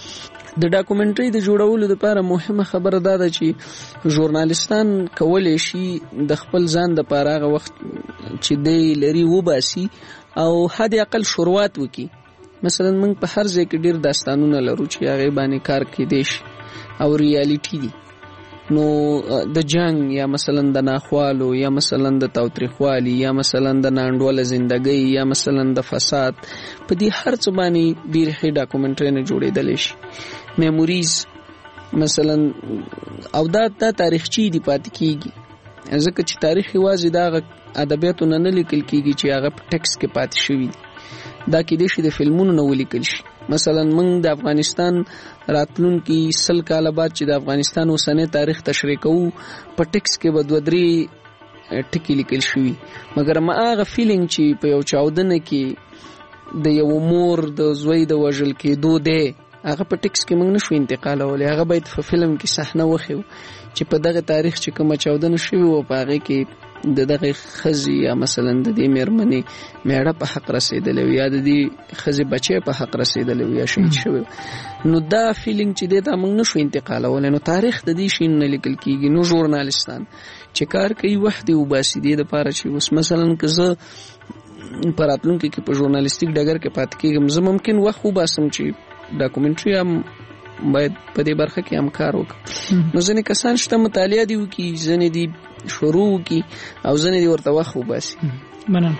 د ډاکومنټري د جوړولو لپاره مهمه خبره ده چې ژورنالیستان کولای شي د خپل ځان د لپاره هغه وخت چې دی لري وباسي او حد اقل شروعات وکړي. مثلا موږ په هر ځای کې ډیر داستانونه لرو چې هغه باندې کار کېدی شي او ریالټي دي نو د جنگ یا مثلا د ناخوالو یا مثلا د تاوتریخوالي یا مثلا د ناندوله زندګۍ یا مثلا د فساد په دې هر څه باندې ډیر ښه ډاکومنټري نه جوړېدل شي. میموریز مثلا او دا د تاریخچي دی پات کیږي ځکه چې تاریخ یوازې د ادبیاتو نه نه لیکل کیږي چې هغه په ټیکس کې پات شوی دی دا کې د شي د فلمونو نو ولیکل شي. مثلا موږ د افغانستان راتلونکي سل کال بعد چې د افغانستان اوسنۍ تاریخ تشریح کوو په ټیکس کې به دوه درې ټکي لیکل شوي مګر ما هغه فیلینګ چې په یو چاودنه کې د یو مور د زوی د وژل کېدو دی هغه په ټیکس کې موږ نشو انتقالولی هغه باید په فلم کې صحنه وښیو چې په دغه تاریخ چې کومه چاودنه شوې وه په هغې کې د دغه ښځې یا مثلا د دې مېرمنې میړه په حق رسېدلی وي یا د دې ښځې بچی په حق رسېدلی وي یا شهید شوی نو دا فیلینګ چې دی دا موږ نشو انتقالولی نو تاریخ د دې شي نه لیکل کېږي. نو ژورنالستان چې کار کوي وخت یې وباسي دې دپاره چې اوس مثلا که زه په راتلونکي کې په ژورنالستیک ډګر کې پاتې کېږم زه ممکن وخت وباسم چې ډاکومنټري هم باید په دې برخه کې هم کار وکړم. نو ځینې کسان شته مطالعه دي وکړي ځینې دي شروع وکړي او ځینې دي ورته وخت وباسي. مننه.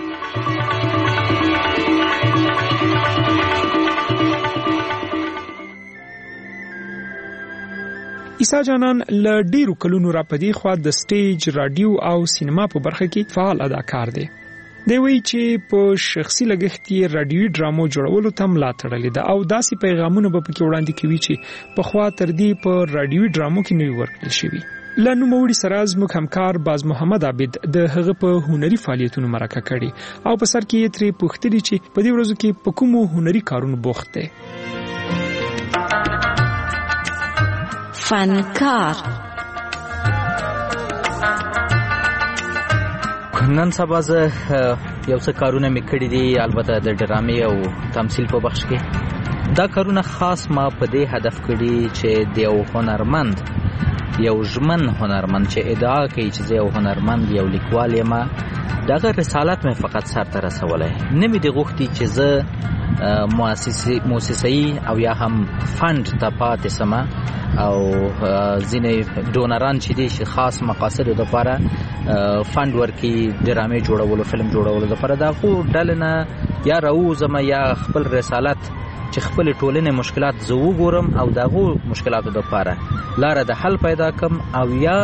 عیسی جانان له ډیرو کلونو را پدې خوا د سټیج رادیو او سینما په برخه کې فعال اداکار دی. دی وی چې په شخصي لګښت یې رادیوي ډرامو جوړولو ته ملا تړلې ده او داسې پیغامونه به پکې وړاندې کوي چې په خوا تر دې په رادیوي ډرامو کې نوي ورکړل شوي. له نوموړي سره زموږ همکار باز محمد عابد د هغه په هنري فعالیتونو مرکه کړي او په سر کې یې ترې پوښتلي چې په دې ورځو کې په کومو هنري کارونو بوخت دی. فنکار نن سبا زه یو څه کارونه مې کړي دي البته د ډرامې او تمثیل په بخش کې. دا کارونه خاص ما په دې هدف کړي چې د یو هنرمند یو ژمن هنرمند چې ادعا کوي چې زه یو هنرمند یو لیکوال یم دغه رسالت مې فقط سر ته رسولی نه مې د غوښتي چې زه مؤسسه‌ای او یا هم فند ته پاتې سمه او ځینې ډونران چې دي چې خاص مقاصدو دپاره فند ورکړي ډرامې جوړولو فلم جوړولو دپاره د هغو ډلې نه یا راوځم یا خپل رسالت چې خپل ټولنې مشکلات زه وګورم او دغه مشکلاتو لپاره لاره د حل پیدا کم او یا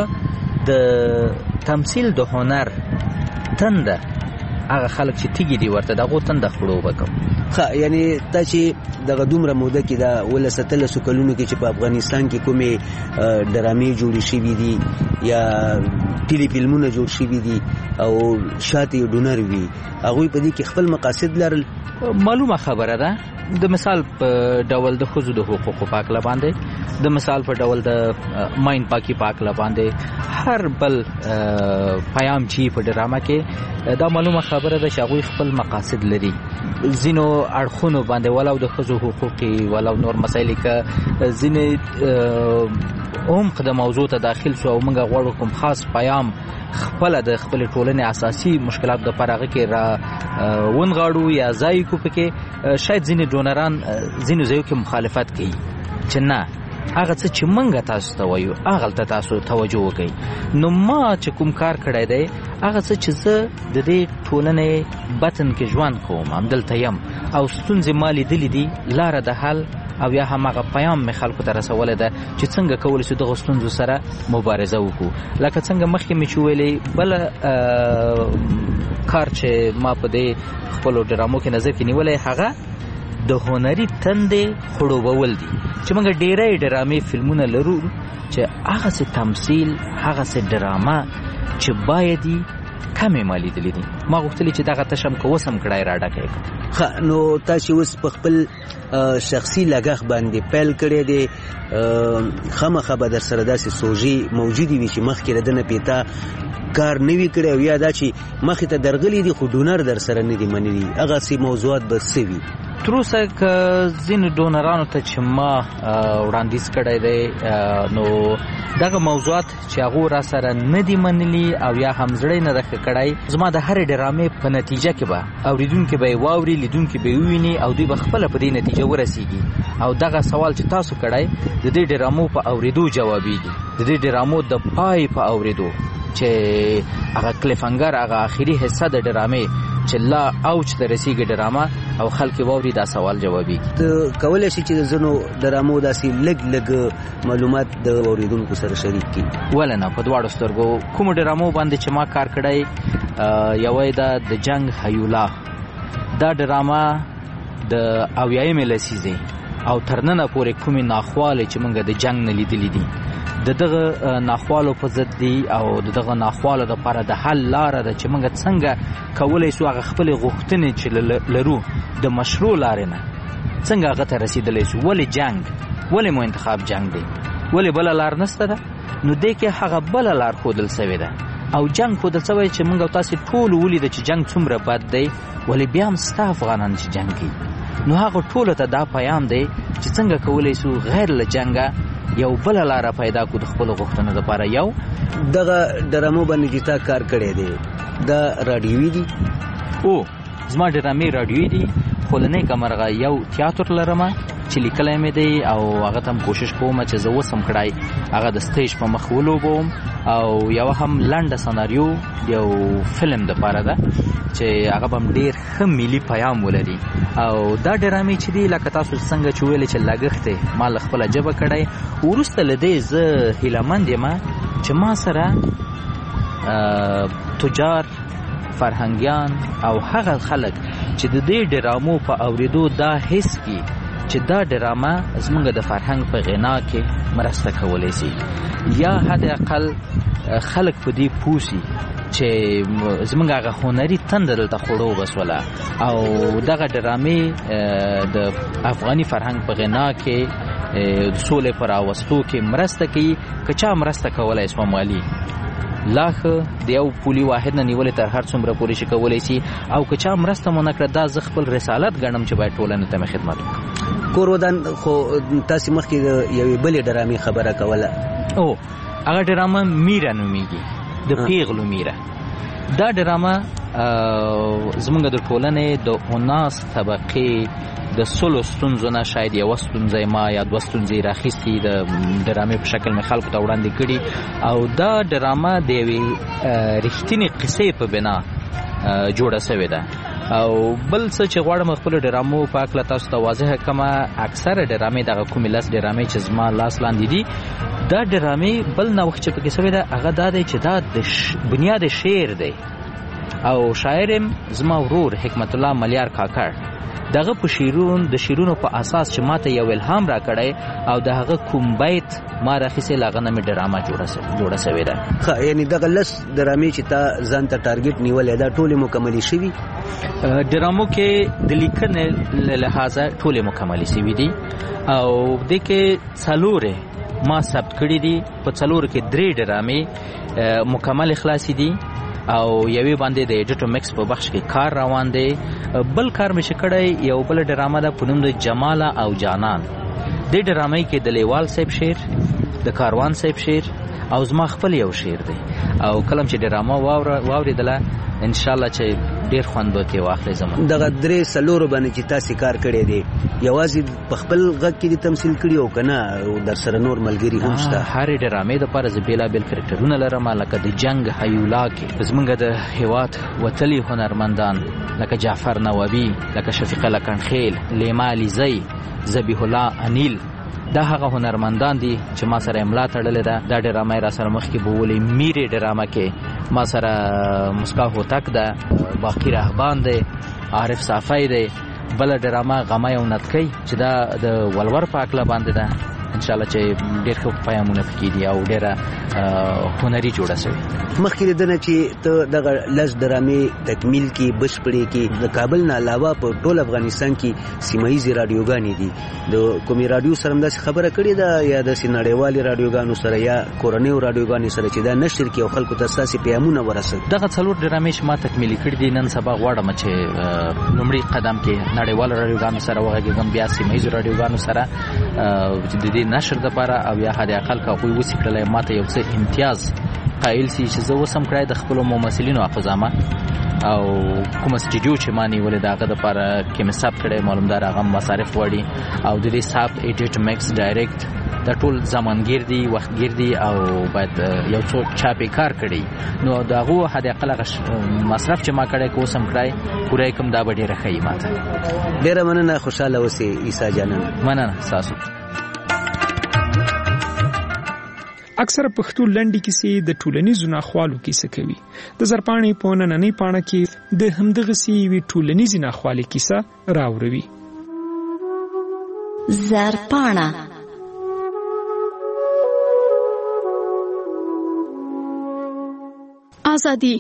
د تمثيل د هنر تنده هغه خلک چې تیږي دی ورته دغه تنده خړو وکم. ها یعنی تا چې دغه دومره موده کې دا ولستل سو کلونو کې چې په افغانستان کې کومه ډرامې جوړې شوې دي یا ټيلي فلمونه جوړ شوي دي او شاته ډونر وي هغه په دې کې خپل مقاصد لرل. معلومه خبره ده د مثال په ډول د خزو د حقوقو پاک لا باندې د مثال په ډول د ماین پاکي پاک لا باندې هر بل پیام چی په ډرامه کې دا معلومه خبره ده چې هغه خپل مقاصد لري. زینو اړخونو باندې ولو د خزو حقوقي ولو نور مسایل کې زینې هم د موضوع ته داخل شو او موږ غواړو کوم خاص پیام خپل د خپل ټولنې اساسي مشکلات د پرغه کې را ونغاړو یا ځای کو پکې شاید ځینې ډونران ځینې ځایو کې مخالفت کوي چې نه هغه څه چې منګه تاسو ته وایو هغه ته تاسو توجه وکړئ. نو ما چې کوم کار کړی دی هغه څه چې زه د دې ټولنې بطن کې ژوند کوم همدلته یم او ستونزې ما لیدلې دي لاره د حل او یا همغه پیام مې خلکو ته رسولی ده چې څنګه کولی شو دغه ستونزو سره مبارزه وکړو. لکه څنګه مخکې مې چې ویلې بله کار چې ما په دې خپلو ډرامو کې نظر کې نیولی هغه د هنري تندې خړوبول دي چې موږ ډېری ډرامې فلمونه لرو چې هغه څه تمثیل هغه څه ډرامه چې باید کمې ما لیدلې دي. ما غوښتلې چې دغه تشم که وسم کړای را ډکې کړم. ښه نو تاسو اوس په خپل شخصي لګښ باندې پیل کړی دی خامخا به در سره داسې سوژې موجودې وي چې مخکې له دنه پیتا کار نه وي کړی او یا دا چې مخې ته درغلي دي خو ډونر در سره نه دي منلي هغسې موضوعات به څه وي؟ تر اوسه که ځینو ډونرانو ته چې ما وړاندیز کړی دی نو دغه موضوعات چې هغو را سره نه دي منلي او یا هم زړی نه ده ښه کړی زما د هرې ډرامې په نتیجه کې به اورېدونکي به یې واوري لیدونکي به یې وویني او دوی به خپله په دې نتیجه ورسیږي. او دغه سوال چې تاسو کړی د دې ډرامو په اورېدو جوابیږي د دې ډرامو د پای په اورېدو چې هغه کلیفنګر هغه آخري حصه د ډرامې چې لا اوج ته رسیږي ډرامه او خلک واوري دا سوال جوابیږي. ته کولی شي چې د ځینو ډرامو داسې لږ لږ معلومات د اوریدونکو سره شریک کړي؟ ولې نه په دواړو سترګو کومو ډرامو باندې چې ما کار کړی یوه یې ده د جنګ هیولا. دا ډرامه د اویایمې لسیزې او تر ننه پورې کومې ناخوالې چې موږ د جنګ نه لیدلې دي د دغه ناخوالو په ضد دي او د دغه ناخوالو دپاره د حل لاره ده چې موږ څنګه کولی شو هغه خپلې غوښتنې چې لرو د مشروع لارې نه څنګه هغه ته رسېدلی شو. ولې جنګ ولې مو انتخاب جنګ دی ولې بله لار نشته ده؟ نو دې کې هغه بله لار ښودل سوې ده او جنګ ښودل سوی چې موږ او تاسې ټولو ولیده چې جنګ څومره بد دی ولې بیا هم ستا افغانان چې جنګ کوي. نو هغه ټولو ته دا پیام دی چې څنګه کولی شو غیر له جنګه یو بله لاره پیدا کړو د خپلو غوښتنو دپاره. یو دغه ډرامو باندې چې تا کار کړی دی دا راډیوي دي؟ او زما ډرامې راډیوي دي خو له نیکه مرغه یو تیاتر لرمه چې لیکلی مې دی او هغه ته هم کوشش کوم چې زه اوس هم کړی هغه د سټیج په مخ ولوبوم او یوه هم لنډه سناریو یو فلم دپاره ده چې هغه به هم ډېر ښه ملي پیام ولري. او دا ډرامې چې دي لکه تاسو څنګه چې ویلې چې لګښت دی ما له خپله ژبه کړی وروسته له دې زه هیلهمند یم چې ما سره تجار فرهنګیان او هغه خلک چې د دې ډرامو په اورېدو دا حس کړي چې دا ډرامه زموږ د فرهنګ په غنا کې مرسته کولی شي یا حد اقل خلک په دې پوه شي چې زموږ هغه هنري تنده دلته خړو بسوله او دغه ډرامې د افغاني فرهنګ په غنا کې د سولې په راوستو کې مرسته کوي. که چا مرسته کولی شوه مالي لا ښه د یو پولي واحد نه نیولې تر هر څومره پورې شي کولی شي او که چا مرسته مو نه کړه دا زه خپل رسالت ګڼم چې باید ټولنې ته مې خدمت وکړم. کور ودان خو تاسې مخکې د یوې بلې ډرامې خبره کوله. او هغه ډرامه میره نومیږي د پیغلو میره. دا ډرامه زموږ د ټولنې د اوناس طبقې د سلو ستونزو نه شاید یوه ستونزه ما یا دوه ستونزې راخیستي د ډرامې په شکل مې خلکو ته وړاندې کړي او دا ډرامه د یوې رښتینې قصې په بنا جوړه سوې ده او بل څه چې غواړم خپل ډرامو په اړه تاسو ته واضح کما اکثره ډرامې دغه کومې لاس ډرامې چې زما لاس لاندې دي دا ډرامې بل نه وخت چې پکې سوي دا هغه دا دی چې دا د بنیاد شعر دی او شاعرم زما ورور حکمت الله ملیار کاکړ دغه په شیرون د شیرونو په اساس چې ماته یو الهام را کړی او دغه کوم بیت ما راخیسه لاغنه می ډرامه جوړه سه جوړه سوي ده خا یعنی دغه لس ډرامې چې تا ځان ته ټارګټ نیولې دا ټوله مکمل شي ډرامو کې د لیکنې لحاظه ټوله مکمل شي دي او د کې څلورې ما ثبت کړې دي په څلور کې درې ډرامې مکمل خلاصې دي او یوې باندې د ایډیټو مکس په بخش کې کار روان دی بل کار مې شکړی یو بل ډرامه ده په نوم د جمال او جانان د ډرامې کې د لیوال صاحب شعر د کاروان صاحب شعر او زما خپل یو شعر دی او کلم چې ډرامه واوریدله ان شاء الله چې ډیر خوند به کې واخلې زموږ دغه درې سلور باندې چې تاسو کار کړی دی یوازې په خپل غږ کې تمثيل کړی او کنه در سره نور ملګری هم شته هر ډرامې د پر زبیلا بل کرکټرونه لرم لکه د جنگ هیولا کې زمونږ د هیواد وتلی هنرمندان لکه جعفر نوابی لکه شفیق لکنخیل لیما علیزی ذبیح الله انیل دا هغه هنرمندان دي چې ما سره املا تړلې ده دا ډرامه را سره مخ کې بولې میری ډرامه کې ما سره مسکا هوتک ده باقی رهبان ده عارف صافی ده بل ډرامه غمای او نتکی چې دا د ولور په اکلا باندې ده ان شاء الله چې ډېر ښه پیغامونه پکې دي او ډېره هنري جوړه شوی مخکې دنه چې ته دغه لږ ډرامې تکمیل کې بشپړې کې د کابل نه علاوه په ټول افغانستان کې سیمایي رادیوګانې دي د کومي رادیو سره هم داسې خبره کړې ده یا د سینړیوالي رادیوګانو سره یا کورنۍ رادیوګانې سره چې دا نشر کې او خلکو ته اساسي پیغامونه ورسوي دغه څلور ډرامې چې ما تکمیل کړې دي نن سبا غواړم چې لومړی قدم کې نړیوال رادیوګانو سره وغږیږم بیا سیمایي رادیوګانو سره د دې نشر د لپاره او یا حد اقل کا کوئی وسی کړلای ماته یو څه امتیاز قائل سي چې زه وسم کړای د خپل ممثلینو اخزامه او کوم سټډیو چې مانی ولې داغه د لپاره کې مصاب کړای معلومدار هغه مصارف وړي او د دې صاحب ایډیټ مکس ډایرکټ د ټول زمانګیر دی وختګیر دی او باید یو څو چاپی کار کړي نو داغه حد اقل مصرف چې ما کړای کو سم کړای پوره کوم دا ډیره ښه ماته ډیره مننه خوشاله اوسې عیسی جانان مننه تاسو اکثر پښتو لنډی کیسې د ټولنیزو ناخوالو کیسه کوي د زرپاڼې په نننۍ پاڼه کې د همدغه سی وی ټولنیزي ناخوالي کیسه راوړوي زرپاڼه ازادي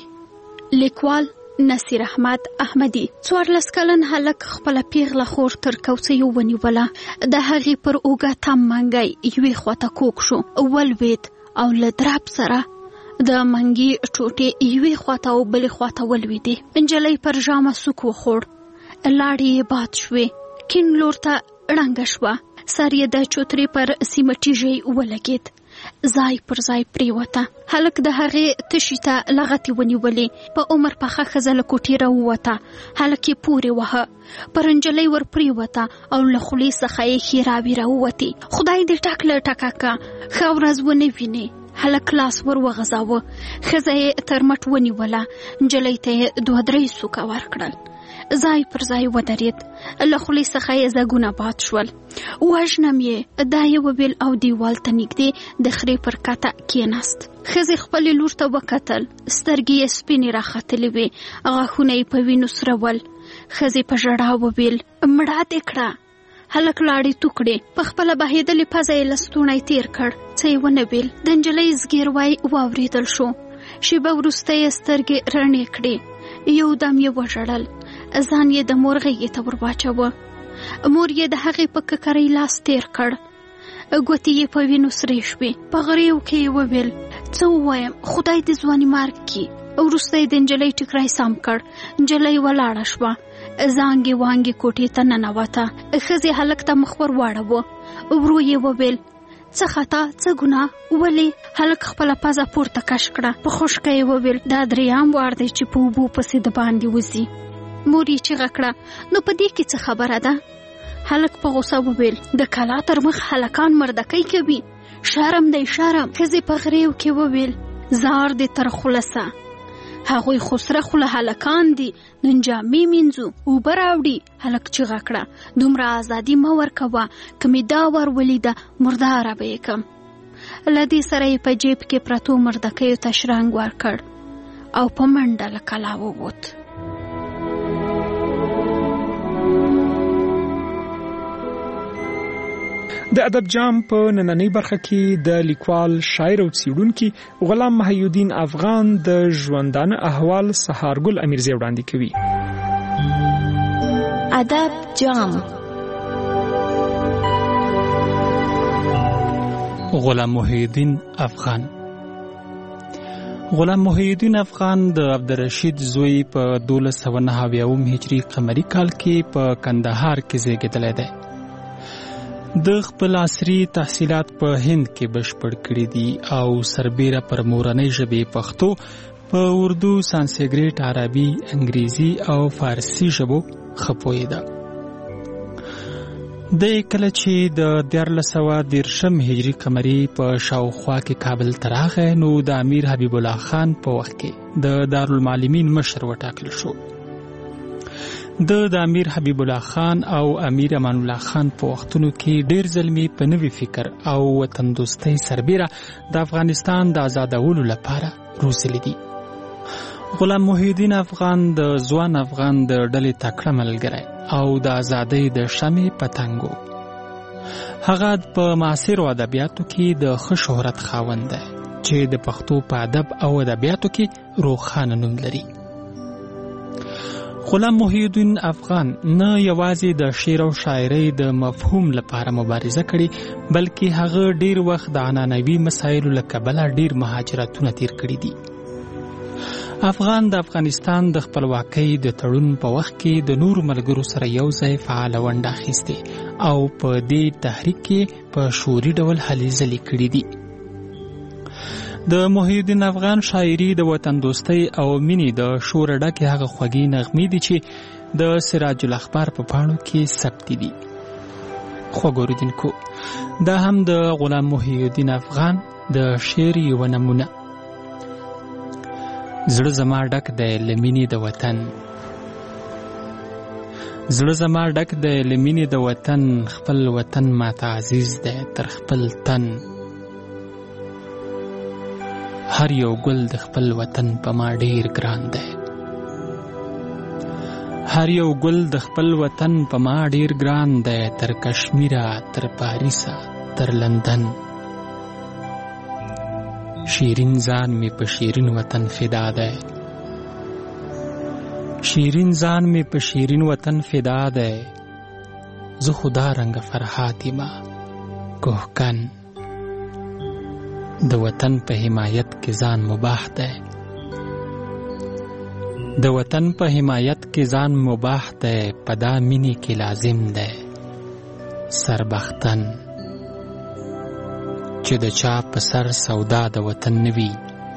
لیکوال نصیر احمد احمدی څوارلس کلن هلک خپل پیغله خور تر کوڅې ونیوله د هغې پر اوږه تم منګی یوې خواته کوږ شو ولوید او له درب سره د منګي ټوټې یوې خواته او بلې خواته ولویدې نجلۍ پر ژامه سوک وخوړ لاړې یې باد شوې کیڼ لور ته ړنګه شوه سر یې د چوترې پر سیمټي ژۍ ولګېد ځای پر ځای پریوته هلک د هغې تشي ته لغتې ونیولې په عمر پخه ښځه له کوټې راووته هلک یې پورې وهه پر نجلۍ ور پریوته او له خولې څخه یې ښېراوې راووتې خدای دې ټک له ټکه که ښه ورځ ونه وینې هلک لاس ور وغځاوه ښځه یې تر مټ ونیوله نجلۍ ته یې دوه درې سوکه ورکړل ځای پر ځای ودرېد له خولې څخه یې زګونه باد شول وژنم یې دا یې وویل او دیوال ته نږدې د خرې پر کته کېناست ښځې خپلې لور ته وکتل سترګې یې سپینې راختلې وې غاښونه یې په وینو سره ول ښځې په ژړا وویل مړه دې کړه هلک لاړې تو کړې په خپله بهېدلې پزه یې له ستونی تېر کړ څه یې ونه ویل د نجلۍ زګیروی واورېدل شو شېبه وروسته یې سترګې رڼې کړې یو دم یې وژړل ځان یې د مور غېږې ته ور واچوه مور یې د هغې په ککرۍ لاس تېر کړ ګوتې یې په وینو سرې شوې په غریو کې یې وویل څه ووایم خدای دې ځواني مارګ کړي وروسته یې د نجلۍ ټیکری سم کړ نجلۍ ولاړه شوه زانګې وانګې کوټې ته ننوته ښځې هلک ته مخ ور واړوه ورو یې وویل څه خطا څه ګناه ولې هلک خپله پزه پورته کش کړه په خوشکه یې وویل دا درېیم وار دی چې په اوبو پسې د باندې وځي مور یې چیغه کړه نو په دې کې څه خبره ده هلک په غوسه وویل د کلا تر مخ هلکان مردکۍ کوي شرم دی شرم ښځې په غریو کې وویل زار دې تر خلصه هغوی خو سره خوله هلکان دي، نن جامې مینځو، اوبه راوړي. هلک چیغه کړه دومره ازادي مه ورکوه، که مې دا ور ولیده مرداره به یې کم. له دې سره یې په جیب کې پرتو مردکیو ته شرنګ ورکړ او په منډه له کلا ووت. د ادب جام په نننۍ برخه کې د لیکوال، شاعر او څیړونکي غلام محی الدین افغان د ژوندانه احوال سهارګل امیرزی وړاندې کوي. ادب جام. غلام محی الدین افغان غلام محی الدین افغان د عبدالرشید زوی په دولس سوه نهه اویایم هجري قمري کال کې په کندهار کې زیږېدلی دی. د خپل عصري تحصیلات په هند کې بشپړ کړي دي او سربیره پر مورنۍ ژبې پښتو، په اردو، سانسکریټ، عربي، انګریزي او فارسي ژبو ښه پوهېده. د کله چې د دیارلس سوه دېرشم هجري قمري په شاوخوا کې کابل ته راغی، نو د امیر حبیب الله خان په وخت کې د دارالمعلمین مشر وټاکل شو. د د امیر حبیب الله خان او امیر امان الله خان په وختونو کې ډیر ځلمی په نوي فکر او وطن دوستۍ سربیره د افغانستان د آزادولو لپاره روزلي دي. غلام محی الدین افغان د ځوان افغان د ډلې تکړه ملګری او د ازادۍ د شمع پتنګ و. هغه په معاصرو ادبیاتو کې د ښه شهرت خاوند دی چې د پښتو په ادب او ادبیاتو کې روښانه نوم لري. غلام محی الدین افغان نه یوازې د شعر او شاعرۍ د مفهوم لپاره مبارزه کړې، بلکې هغه ډیر وخت د عنعنوي مسایلو له کبله ډیر مهاجرتونه تیر کړي دي. افغان د افغانستان د خپلواکۍ د تړون په وخت کې د نورو ملګرو سره یو ځای فعاله ونډه اخیستې او په دې تحریک کې په شعوري ډول هلې ځلې کړي دي. د محی الدین افغان شاعري د وطن دوستۍ او مینې د شور ډکې هغه خوږې نغمې دي چې د سراج الاخبار په پاڼو کې ثبت دي. خوږو اوریدونکو، دا هم د غلام محی الدین افغان د شعر یوه نمونه. زړه زما ډک دی له مینې د وطن، زړه زما ډک دی له مینې د وطن، خپل وطن ماته عزیز دی تر خپل تن. هر یو ګل د خپل وطن په ما ډیر ګران دی، هر یو ګل د خپل وطن په ما ډیر ګران دی، تر کشمیره، تر پاریسه، تر لندن. شیرین ځان می په شیرین وطن فدا دی، شیرین ځان می په شیرین وطن فدا دی. زه خدا رنګ فرحات یما کوهکن، د وطن په حمایت کې ځان مباح دی، د وطن په حمایت کې ځان مباح دی، په دا مینې کې لازم دی سربختن. چې د چا په سر سودا د وطن نوي،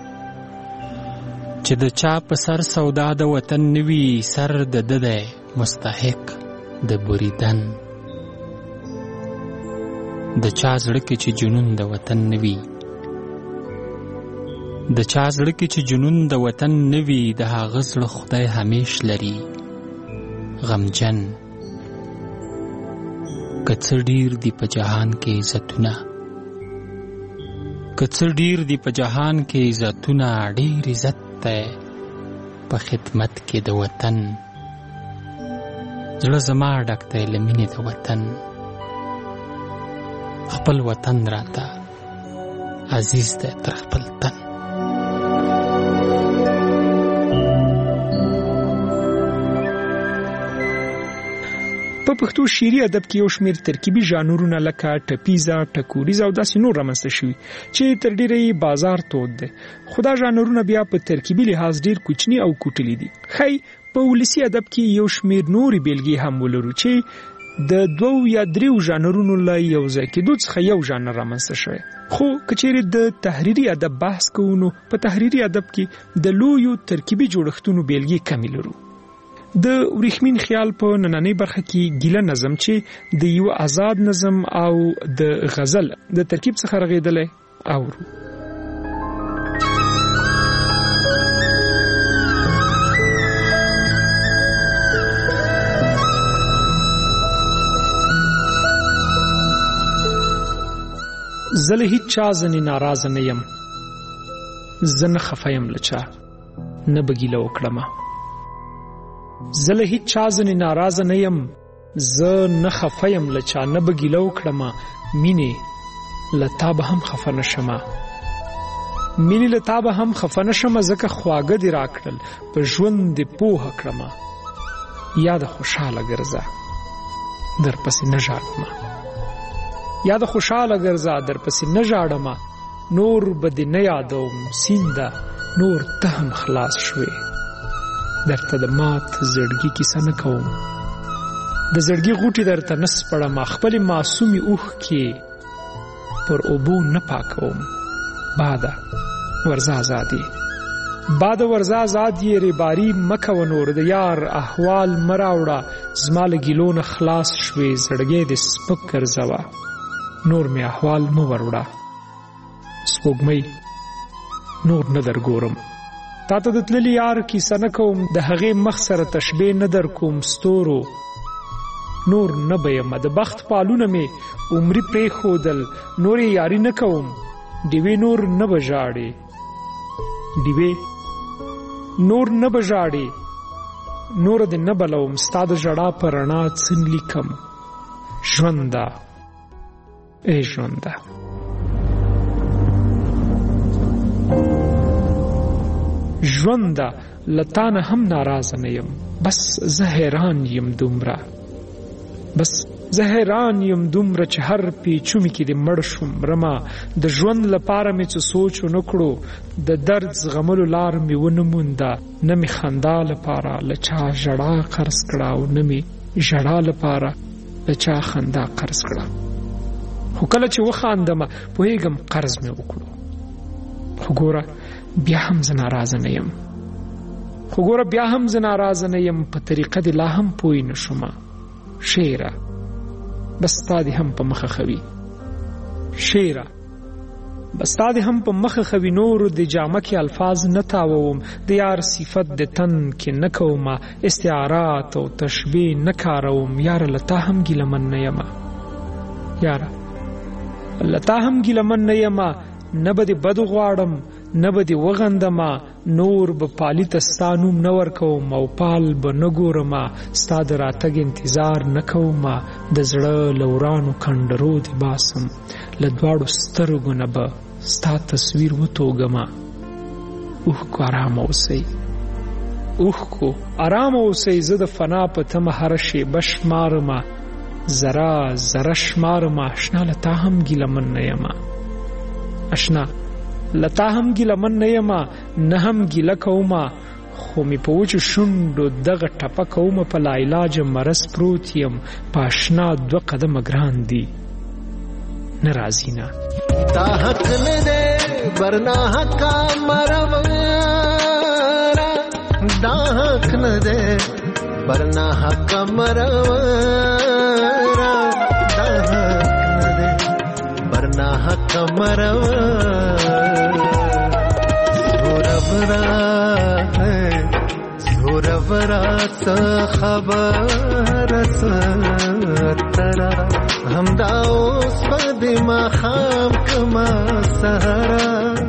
چې د چا په سر سودا د وطن نوي، سر د ده دی مستحق د بریدن. د چا زړه کې چې جنون د وطن نوي، د چا زړه کې چې جنون د وطن نوي، د هغه زړه خدای همیش لري غمجن. که څه ډیر دی په جهان کې عزتونه، که څه ډیر دی په جهان کې عزتونه، ډیر عزت دی په خدمت کې د وطن. زړه زما ډک دی له مینې د وطن، خپل وطن راته عزیز دی تر خپل تن. په پښتو شعري ادب کې یو شمېر ترکیبي ژانرونه لکه ټپیزه، ټکوریزه او داسې نور رامنځته شوي چې تر ډیره یې بازار تود دی، خو دا ژانرونه بیا په ترکیبي لحاظ ډیر کوچني او کوټلي دي. ښایي په ولسي ادب کې یو شمېر نورې بیلګې هم ولرو چې د دوو یا دریو ژانرونو له یو ځای کېدو څخه یو ژانر رامنځته شوی. خو که چیرې د تحریري ادب بحث کوو، نو په تحریري ادب کې د لویو ترکیبي جوړښتونو بیلګې کمې لرو. د ورېښمین خیال په نننۍ برخه کې ګیله نظم چې د یو آزاد نظم او د غزل د ترکیب څخه رغېدلی اورو. زه له هیڅ چا ځنې ناراضه نه یم، زه نه خفه یم له چا، نه به ګیله وکړمه. زه له هیڅ چا ځنې ناراضه نه یم، زه نه خفه یم له چا، نه به ګیله وکړمه. مینې له تا به هم خفه نه شمه، مینې له تا به هم خفه نه شمه، ځکه خواږه دې راکړل، په ژوند دې پوهه کړمه. یاده خوشحاله ګرځه در پسې نه ژاړمه، یاده خوشحاله ګرځه در پسې نه ژاړمه. نور به دې نه یادوم سینده، نور ته هم خلاص شوې، درته د مات زړګي کیسه نه کوم، د زړګي غوټې درته نه سپړمه. خپلې معصومې اوښکې پر اوبو نه پاکوم. باده ورځه ازادي، باده ورځه ازادي، ریباري مه کوه نور، د یار احوال مه راوړه، زما له ګیلو نه خلاص شوې، زړګی دې سپک ګرځوه، نور مې احوال مه وروړه. سپوږمۍ نور نه در ګورم، تا ته د تللي یار کیسه نه کوم، د هغې مخ سره تشبیه نه در کوم. ستورو نور نه به یمه، د بخت پالونه مې عمري پرېښودل، نور یې یاري نه کوم. ډیوې نور نه به ژاړې، ډیوې نور نه به ژاړې، نور دې نه بلوم، ستا د ژړا په رڼا څه لیکم. ژونده ای ژونده. ژونده له تا نه هم ناراضه نه یم، بس زه حیران یم دومره، بس زه حیران یم دومره چې هر پیچومي کې دې مړ شوم رما. د ژوند لپاره مې څه سوچ ونه کړو، د درد زغملو لار مې ونه مونده. نه مې خندا لپاره له چا ژړا قرض کړه، او نه مې ژړا لپاره له چا خندا قرض کړه. خو کله چې وخاندمه پوهېږم قرض مې وکړو. خو ګوره بیا هم زه ناراضه نه یم، خو ګوره بیا هم زه ناراضه نه یم، په طریقه دې لا هم پوی نه شومه. شعره بس تا دې هم په مخه خوي، شعره بس تا دې هم په مخه خوي. نور د جامه کې الفاظ نه تاووم، د یار صفت د تن کې نه کومه، استعارات او تشبیه نه کاروم. یاره له تا هم ګیلمن نه یمه، یاره له تا هم ګیلمن نه یمه، نه به دې بد غواړم، نه به دې وغندمه. نور به پالي ته ستا نوم نه ورکوم، او پال به نه ګورمه، ستا د راتګ انتظار نه کومه. د زړه له ورانو کنډرو دې باسم، له دواړو سترګو نه به ستا تصویر وتوږمه. اوښکو ارامه اوسئ، اوښکو ارامه اوسئ، زه د فنا په تمه هره شیبه شمارمه، ذره ذره شمارمه. اشنا له تا هم ګیلمن نه یمه، اشنا له تا هم ګیلمن نه یمه، نه هم ګیله کومه. خو مې په وچو شونډو دغه ټپه کومه، په لاعلاجه مرض پروت یم، په اشنا دوه قدمه ګران دي نه راځي نه. تا حق نه دی برنا حقا مرورا، دا حق نه دی برنا حقا مرورا، دا حق نه دی برنا حقا مرورا. زورورا څه خبره ستره، همدا اوس به دې ماښام کما سهره.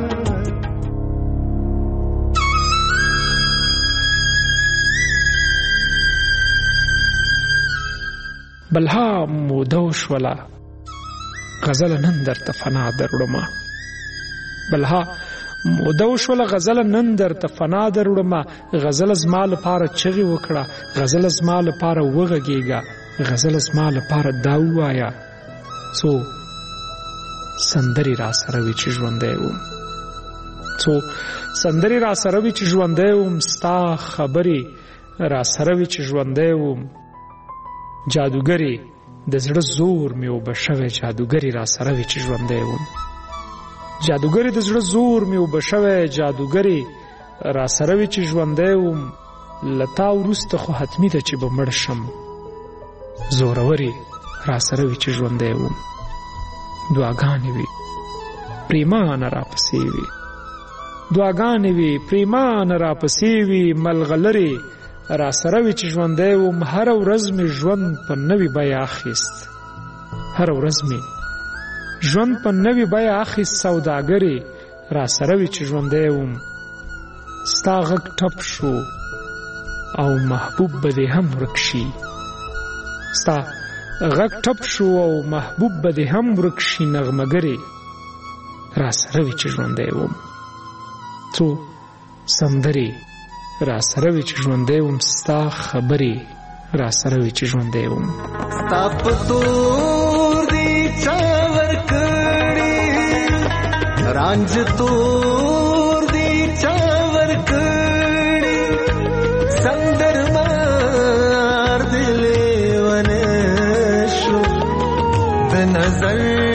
بلها موده وشوله غزله نن درته فنا دروړمه، بلها موده وشوله غزله نن درته فنا دروړمه. غزله زما لپاره چغې وکړه، غزله زما لپاره وغږېږه، غزله زما لپاره دا ووایه. څو سندرې را سره وي چې ژوندی وم، څو سندرې را سره وي چې ژوندی وم، ستا خبرې را سره وي چې ژوندی وم. جادوګرې د زړه زور مې اوبه شوی، جادوګرې را سره وي چې ژوندی وم. جادوګرې د زړه زور مې اوبه شوی، جادوګرې را سره وي چې ژوندی وم. له تا وروسته خو حتمي ده چې به مړ شم، زورورې را سره وي چې ژوندی وم. دعاګانې وي پریمانه را پسې وي، دعاګانې وي پریمانه را پسې وي. ملغلرې را سره وي چې ژوندی وم. هره ورځ مې ژوند په نوې بیه اخیست، هره ورځ مې ژوند په نوې بیه اخیست سوداګرې را سره وي چې ژوندی وم ستا غږ ټپ شو او محبوب به دې هم ورک شي ستا غږ ټپ شو او محبوب به دې هم ورک شي نغمهګرې را سره وي چې ژوندی وم څو سندرې را سره وي چې ژوندی وم ستا خبرې را سره وي چې ژوندی وم ستا په تور دي چا ورکړي رانج تور دي چا ورکړي سندر مار دې لیونه شو د نظر